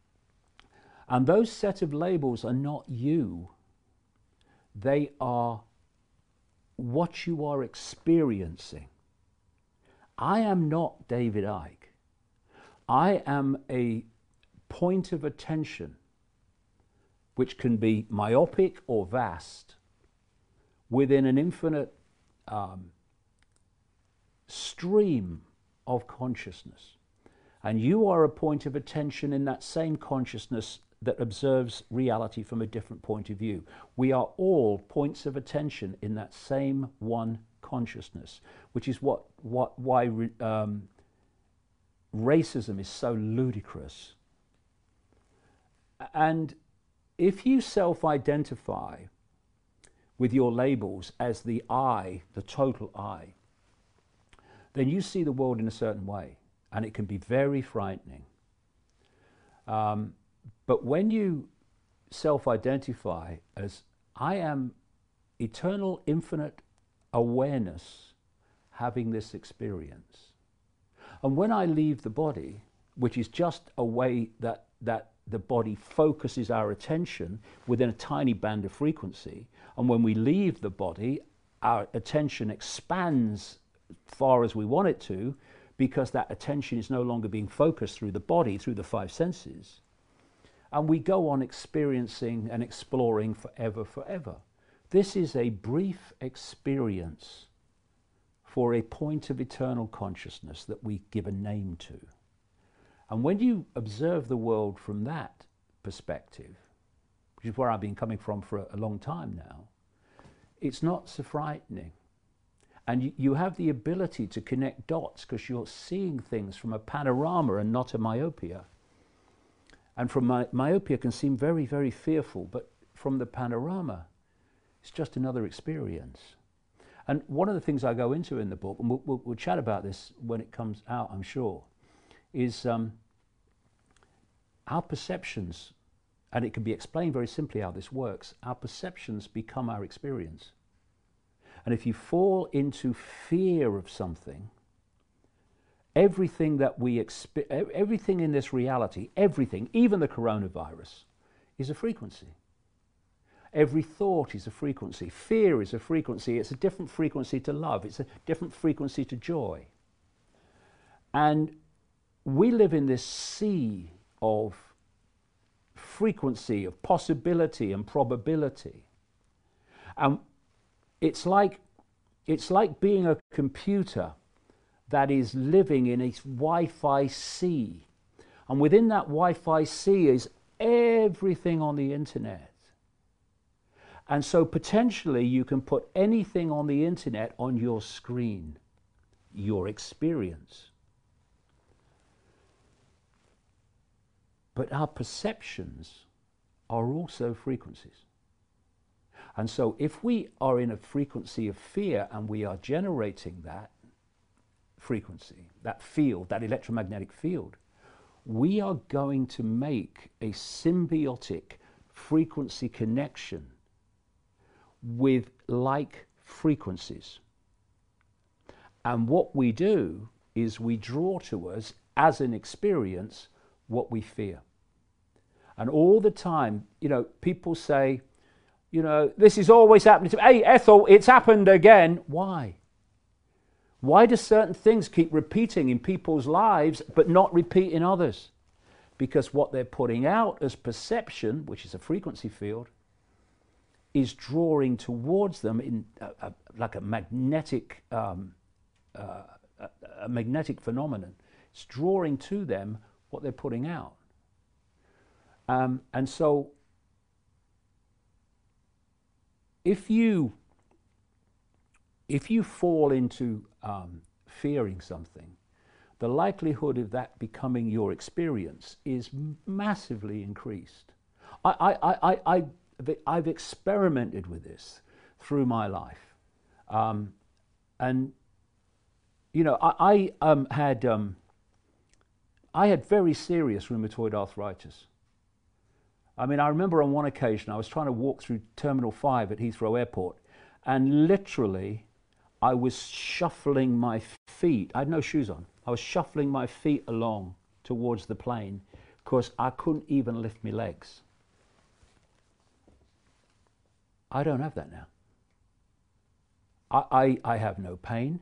S3: And those set of labels are not you. They are what you are experiencing. I am not David Icke. I am a point of attention which can be myopic or vast within an infinite um, stream of consciousness. And you are a point of attention in that same consciousness that observes reality from a different point of view. We are all points of attention in that same one consciousness, which is what, what why um, racism is so ludicrous. And if you self-identify with your labels as the I, the total I, then you see the world in a certain way, and it can be very frightening. Um, but when you self-identify as I am eternal, infinite awareness having this experience, and when I leave the body, which is just a way that, that the body focuses our attention within a tiny band of frequency, and when we leave the body, our attention expands far as we want it to, because that attention is no longer being focused through the body, through the five senses. And we go on experiencing and exploring forever, forever. This is a brief experience for a point of eternal consciousness that we give a name to. And when you observe the world from that perspective, which is where I've been coming from for a, a long time now, it's not so frightening. And you, you have the ability to connect dots because you're seeing things from a panorama and not a myopia. And from my, myopia can seem very, very fearful, but from the panorama, it's just another experience. And one of the things I go into in the book, and we'll, we'll, we'll chat about this when it comes out, I'm sure, is um, our perceptions, and it can be explained very simply how this works, our perceptions become our experience. And if you fall into fear of something, everything that we expe- everything in this reality, everything, even the coronavirus, is a frequency. Every thought is a frequency. Fear is a frequency. It's a different frequency to love. It's a different frequency to joy. And we live in this sea of frequency, of possibility and probability. And it's like, it's like being a computer that is living in a Wi-Fi sea. And within that Wi-Fi sea is everything on the internet. And so potentially you can put anything on the internet on your screen, your experience. But our perceptions are also frequencies. And so if we are in a frequency of fear and we are generating that frequency, that field, that electromagnetic field, we are going to make a symbiotic frequency connection with like frequencies. And what we do is we draw to us as an experience what we fear. And all the time, you know, people say, you know, this is always happening to me. Hey, Ethel, it's happened again. Why? Why do certain things keep repeating in people's lives but not repeat in others? Because what they're putting out as perception, which is a frequency field, is drawing towards them in a, a, like a magnetic, um, uh, a, a magnetic phenomenon. It's drawing to them what they're putting out. Um, and so if you if you fall into um, fearing something, the likelihood of that becoming your experience is massively increased. I, I, I, I, I've experimented with this through my life. Um, and, you know, I, I um, had um, I had very serious rheumatoid arthritis. I mean, I remember on one occasion I was trying to walk through Terminal five at Heathrow Airport, and literally I was shuffling my feet. I had no shoes on. I was shuffling my feet along towards the plane because I couldn't even lift my legs. I don't have that now. I, I, I have no pain.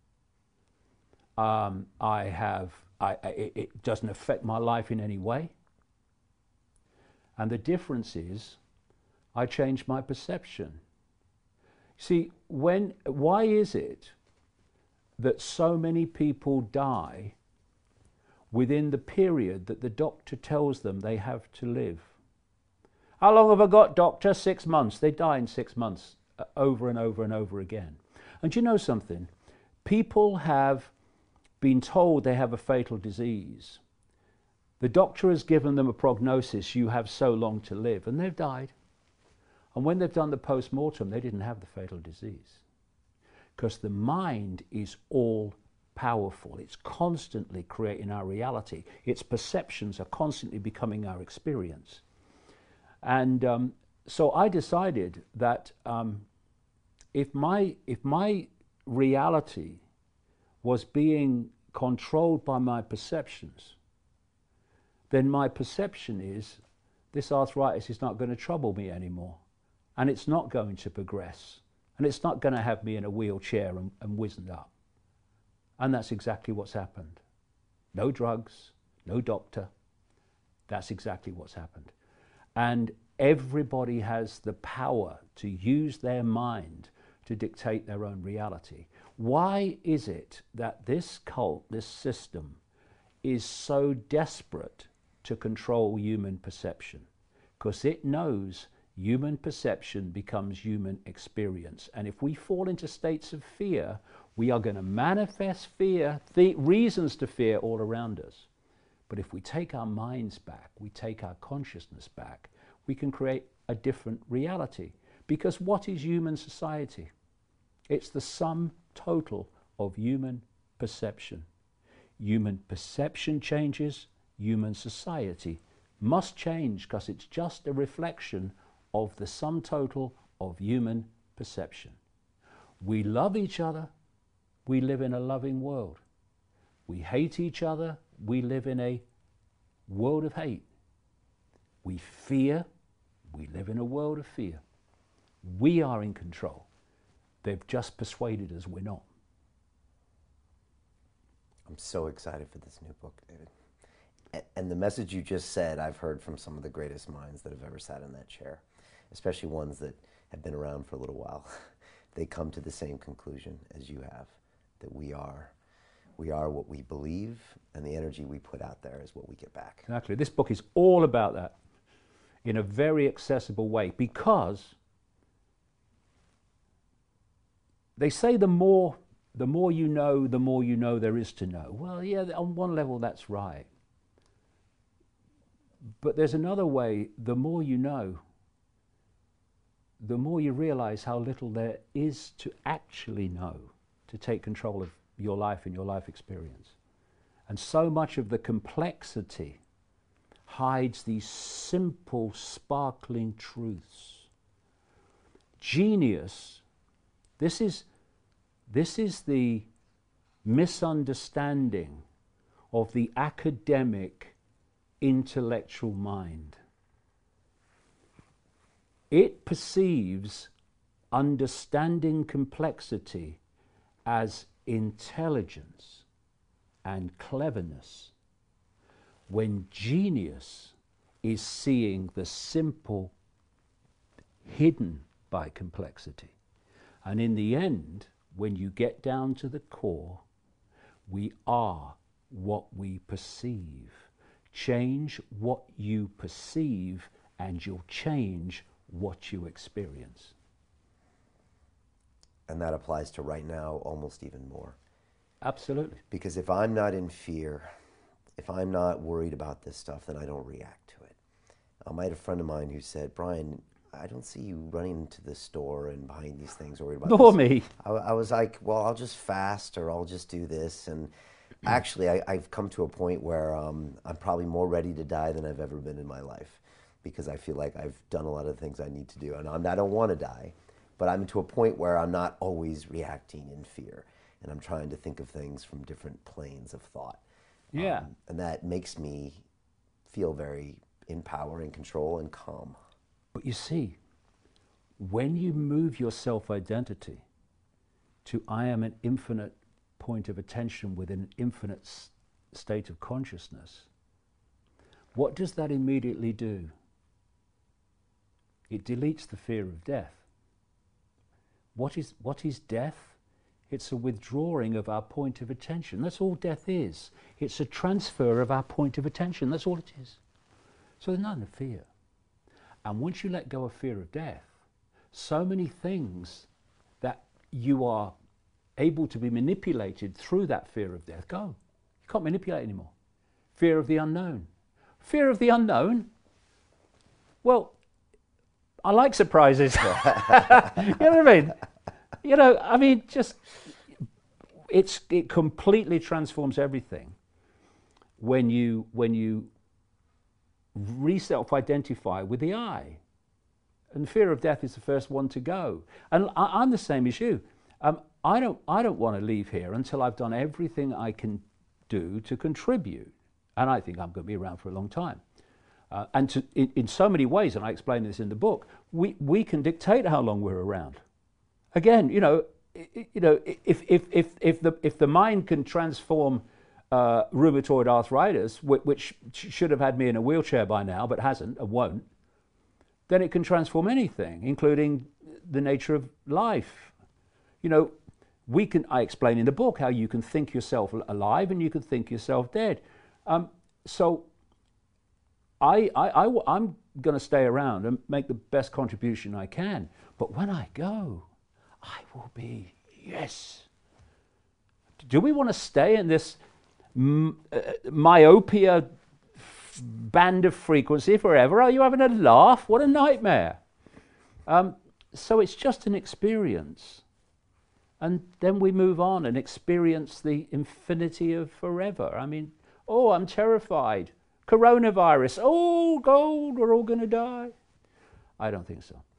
S3: Um, I have, I, I, it, it doesn't affect my life in any way. And the difference is, I changed my perception. See, when, why is it that so many people die within the period that the doctor tells them they have to live? How long have I got, doctor? Six months. They die in six months, uh, over and over and over again. And you know something? People have been told they have a fatal disease. The doctor has given them a prognosis, you have so long to live, and they've died. And when they've done the post-mortem, they didn't have the fatal disease. Because the mind is all powerful. It's constantly creating our reality. Its perceptions are constantly becoming our experience. And um, so I decided that um, if my, if my reality was being controlled by my perceptions, then my perception is this arthritis is not going to trouble me anymore. And it's not going to progress. And it's not going to have me in a wheelchair and, and wizened up. And that's exactly what's happened. No drugs, no doctor. That's exactly what's happened. And everybody has the power to use their mind to dictate their own reality. Why is it that this cult, this system, is so desperate to control human perception? Because it knows human perception becomes human experience. And if we fall into states of fear, we are going to manifest fear, the reasons to fear all around us. But if we take our minds back, we take our consciousness back, we can create a different reality. Because what is human society? It's the sum total of human perception. Human perception changes, human society must change, because it's just a reflection of the sum total of human perception. We love each other, we live in a loving world. We hate each other, we live in a world of hate. We fear, we live in a world of fear. We are in control. They've just persuaded us we're not.
S2: I'm so excited for this new book, David. And the message you just said, I've heard from some of the greatest minds that have ever sat in that chair, especially ones that have been around for a little while. They come to the same conclusion as you have, that we are, we are what we believe, and the energy we put out there is what we get back.
S3: Exactly. This book is all about that in a very accessible way, because they say the more, the more you know, the more you know there is to know. Well, yeah, on one level that's right. But there's another way, the more you know, the more you realize how little there is to actually know, to take control of your life and your life experience. And so much of the complexity hides these simple, sparkling truths. Genius, this is, this is the misunderstanding of the academic intellectual mind. It perceives understanding complexity as intelligence and cleverness, when genius is seeing the simple hidden by complexity. And in the end, when you get down to the core, we are what we perceive. Change what you perceive, and you'll change what you experience.
S2: And that applies to right now almost even more.
S3: Absolutely.
S2: Because if I'm not in fear, if I'm not worried about this stuff, then I don't react to it. Um, I had a friend of mine who said, Brian, I don't see you running to the store and buying these things, worried about
S3: Nor
S2: this.
S3: me.
S2: I, I was like, well, I'll just fast, or I'll just do this. And actually, I, I've come to a point where um, I'm probably more ready to die than I've ever been in my life, because I feel like I've done a lot of the things I need to do. And I'm, I don't want to die, but I'm to a point where I'm not always reacting in fear. And I'm trying to think of things from different planes of thought.
S3: Yeah.
S2: Um, and that makes me feel very in power, in control, and calm.
S3: But you see, when you move your self-identity to I am an infinite point of attention within an infinite s- state of consciousness, what does that immediately do? It deletes the fear of death. What is, what is death? It's a withdrawing of our point of attention. That's all death is. It's a transfer of our point of attention. That's all it is. So there's nothing to fear. And once you let go of fear of death, so many things that you are able to be manipulated through that fear of death go. You can't manipulate anymore. Fear of the unknown. Fear of the unknown? Well, I like surprises. You know what I mean? You know, I mean, just, it's, it completely transforms everything when you, when you re-self-identify with the I. And fear of death is the first one to go. And I, I'm the same as you. Um, I don't, I don't want to leave here until I've done everything I can do to contribute. And I think I'm going to be around for a long time. Uh, and to, in, in so many ways, and I explain this in the book, we, we can dictate how long we're around. Again, you know, you know, if, if, if, if, the, if the mind can transform uh, rheumatoid arthritis, which, which should have had me in a wheelchair by now, but hasn't and won't, then it can transform anything, including the nature of life. You know, we can, I explain in the book how you can think yourself alive and you can think yourself dead. Um, so I, I, I, I'm going to stay around and make the best contribution I can. But when I go, I will be, yes. Do we want to stay in this m- uh, myopia f- band of frequency forever? Are you having a laugh? What a nightmare. Um, so it's just an experience. And then we move on and experience the infinity of forever. I mean, oh, I'm terrified. Coronavirus. Oh, gold, we're all going to die. I don't think so.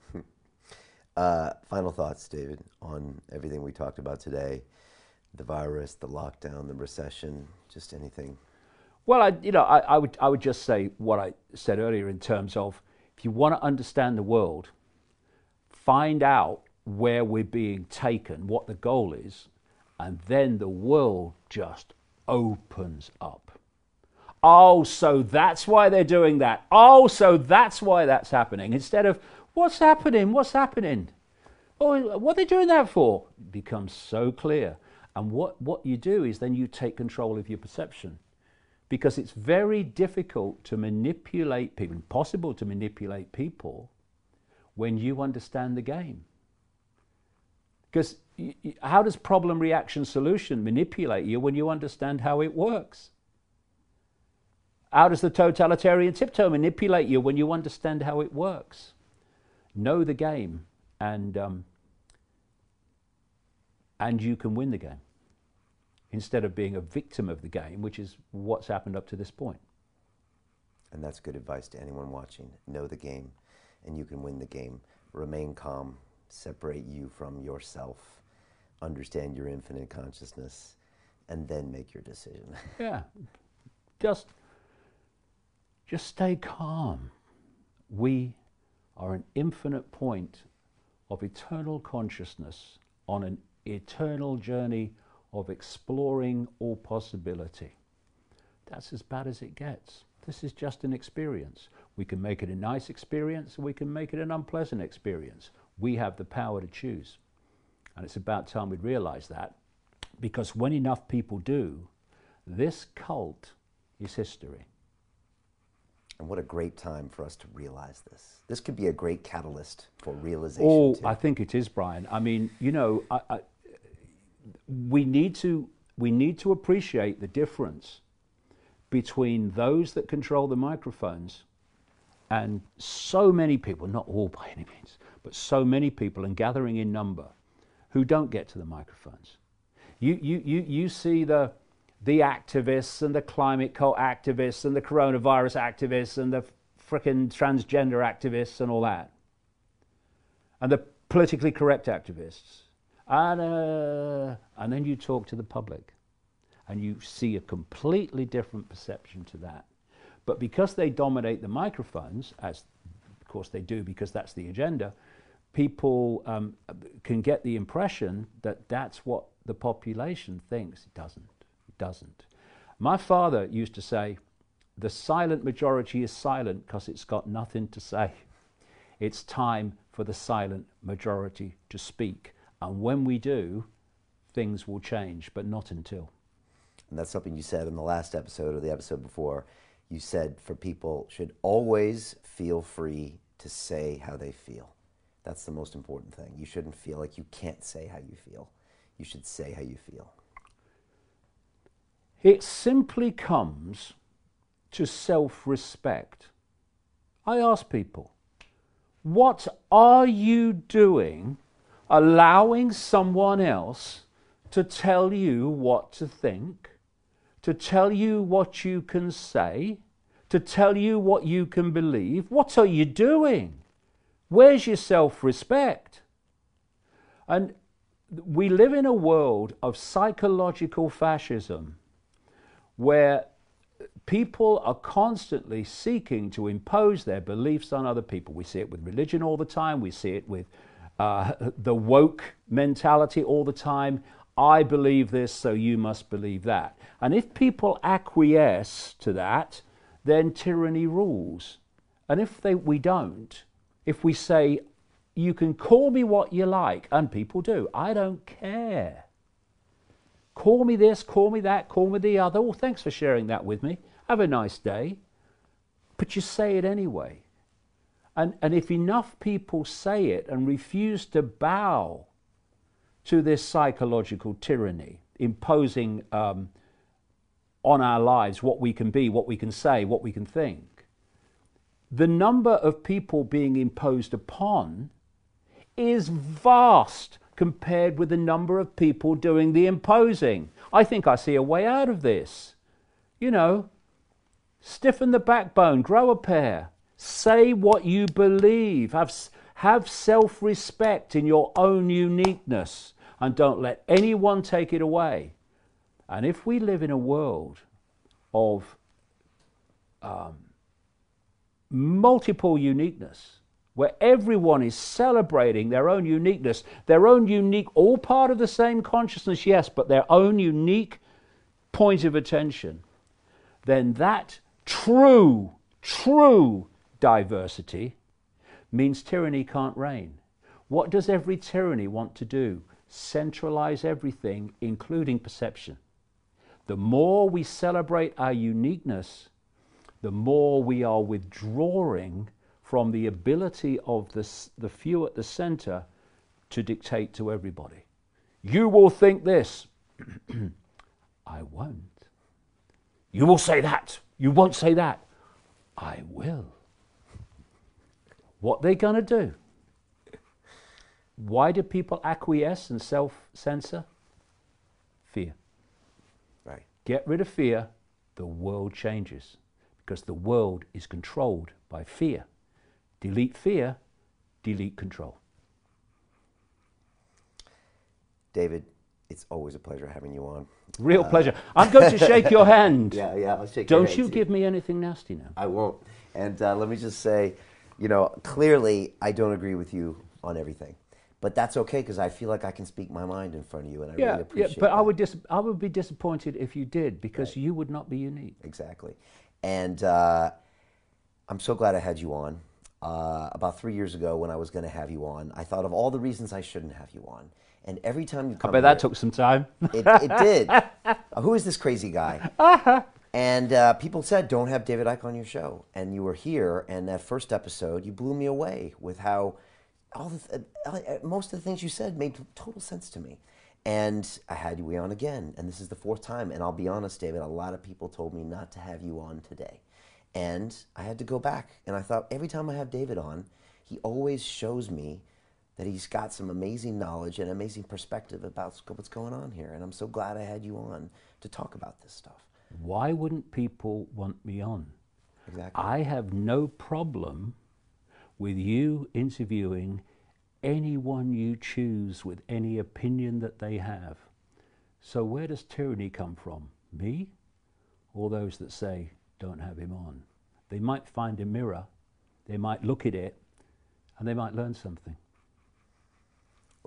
S2: Uh, final thoughts, David, on everything we talked about today, the virus, the lockdown, the recession, just anything.
S3: Well, I, you know, I, I would, I would just say what I said earlier in terms of, if you want to understand the world, find out where we're being taken, what the goal is, and then the world just opens up. Oh, so that's why they're doing that. Oh, so that's why that's happening. Instead of, what's happening? What's happening? Oh, what are they doing that for? It becomes so clear. And what, what you do is then you take control of your perception. Because it's very difficult to manipulate people, impossible to manipulate people when you understand the game. Because how does problem, reaction, solution manipulate you when you understand how it works? How does the totalitarian tiptoe manipulate you when you understand how it works? Know the game, and um, and you can win the game, instead of being a victim of the game, which is what's happened up to this point.
S2: And that's good advice to anyone watching. Know the game, and you can win the game. Remain calm. Separate you from yourself. Understand your infinite consciousness, and then make your decision.
S3: Yeah, just, just stay calm. We are an infinite point of eternal consciousness on an eternal journey of exploring all possibility. That's as bad as it gets. This is just an experience. We can make it a nice experience, or we can make it an unpleasant experience. We have the power to choose. And it's about time we'd realize that, because when enough people do, this cult is history.
S2: And what a great time for us to realize this. This could be a great catalyst for realization.
S3: Oh,
S2: too.
S3: I think it is, Brian. I mean, you know, I, I, we need to we need to appreciate the difference between those that control the microphones and so many people, not all by any means, but so many people, and gathering in number, who don't get to the microphones. You you you you see the the activists and the climate cult activists and the coronavirus activists and the frickin' transgender activists and all that, and the politically correct activists, and uh, and then you talk to the public, and you see a completely different perception to that. But because they dominate the microphones, as of course they do, because that's the agenda, people um, can get the impression that that's what the population thinks. It doesn't. It doesn't. My father used to say, the silent majority is silent because it's got nothing to say. It's time for the silent majority to speak. And when we do, things will change, but not until.
S2: And that's something you said in the last episode or the episode before. You said for people should always feel free to say how they feel. That's the most important thing. You shouldn't feel like you can't say how you feel. You should say how you feel.
S3: It simply comes to self-respect. I ask people, what are you doing allowing someone else to tell you what to think, to tell you what you can say, to tell you what you can believe? What are you doing? Where's your self-respect? And we live in a world of psychological fascism where people are constantly seeking to impose their beliefs on other people. We see it with religion all the time. We see it with uh, the woke mentality all the time. I believe this, so you must believe that. And if people acquiesce to that, then tyranny rules. And if they, we don't, if we say, you can call me what you like, and people do, I don't care. Call me this, call me that, call me the other. Well, thanks for sharing that with me. Have a nice day. But you say it anyway. And, and if enough people say it and refuse to bow to this psychological tyranny, imposing um, on our lives what we can be, what we can say, what we can think, the number of people being imposed upon is vast compared with the number of people doing the imposing. I think I see a way out of this. You know, stiffen the backbone, grow a pair, say what you believe, have, have self-respect in your own uniqueness, and don't let anyone take it away. And if we live in a world of um, multiple uniqueness, where everyone is celebrating their own uniqueness, their own unique, all part of the same consciousness, yes, but their own unique point of attention, then that true, true diversity means tyranny can't reign. What does every tyranny want to do? Centralize everything, including perception. The more we celebrate our uniqueness, the more we are withdrawing from the ability of the, the few at the center to dictate to everybody. You will think this. I won't. You will say that. You won't say that. I will. What they gonna do? Why do people acquiesce and self-censor? Fear.
S2: Right.
S3: Get rid of fear, the world changes, because the world is controlled by fear. Delete fear, delete control.
S2: David, it's always a pleasure having you on.
S3: Real
S2: uh,
S3: pleasure. I'm going to shake your hand.
S2: Yeah, yeah, I'll shake
S3: Don't
S2: your hand.
S3: you
S2: too.
S3: give me anything nasty now.
S2: I won't. And uh, let me just say, you know, clearly I don't agree with you on everything. But that's okay, because I feel like I can speak my mind in front of you, and I
S3: yeah,
S2: really appreciate
S3: yeah, but
S2: that.
S3: I would, dis I would be disappointed if you did, because
S2: Right.
S3: you would not be unique.
S2: Exactly. And uh, I'm so glad I had you on. Uh, about three years ago, when I was going to have you on, I thought of all the reasons I shouldn't have you on. And every time you come
S3: I bet
S2: here,
S3: that took some time.
S2: it, it did. Uh, who is this crazy guy? And uh, people said, don't have David Icke on your show. And you were here, and that first episode, you blew me away with how all the th uh, most of the things you said made total sense to me. And I had you on again, and this is the fourth time. And I'll be honest, David, a lot of people told me not to have you on today. And I had to go back, and I thought every time I have David on, he always shows me that he's got some amazing knowledge and amazing perspective about what's going on here. And I'm so glad I had you on to talk about this stuff.
S3: Why wouldn't people want me on?
S2: Exactly.
S3: I have no problem with you interviewing anyone you choose with any opinion that they have. So where does tyranny come from? Me? Or those that say, don't have him on? They might find a mirror, they might look at it, and they might learn something.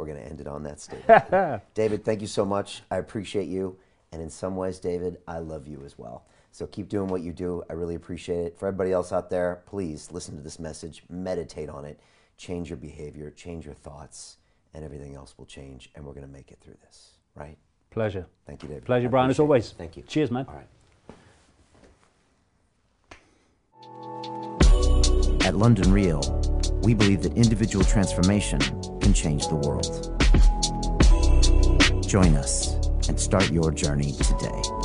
S2: we're going to end it on that statement. David, thank you so much. I appreciate you. And in some ways, David, I love you as well. So keep doing what you do. I really appreciate it. For everybody else out there, please listen to this message, meditate on it, change your behavior, change your thoughts, and everything else will change. And we're going to make it through this, right?
S3: Pleasure.
S2: Thank you, David.
S3: Pleasure,
S2: I
S3: Brian, as always.
S2: It. Thank you.
S3: Cheers, man.
S2: All right.
S1: At London Real, we believe that individual transformation can change the world. Join us and start your journey today.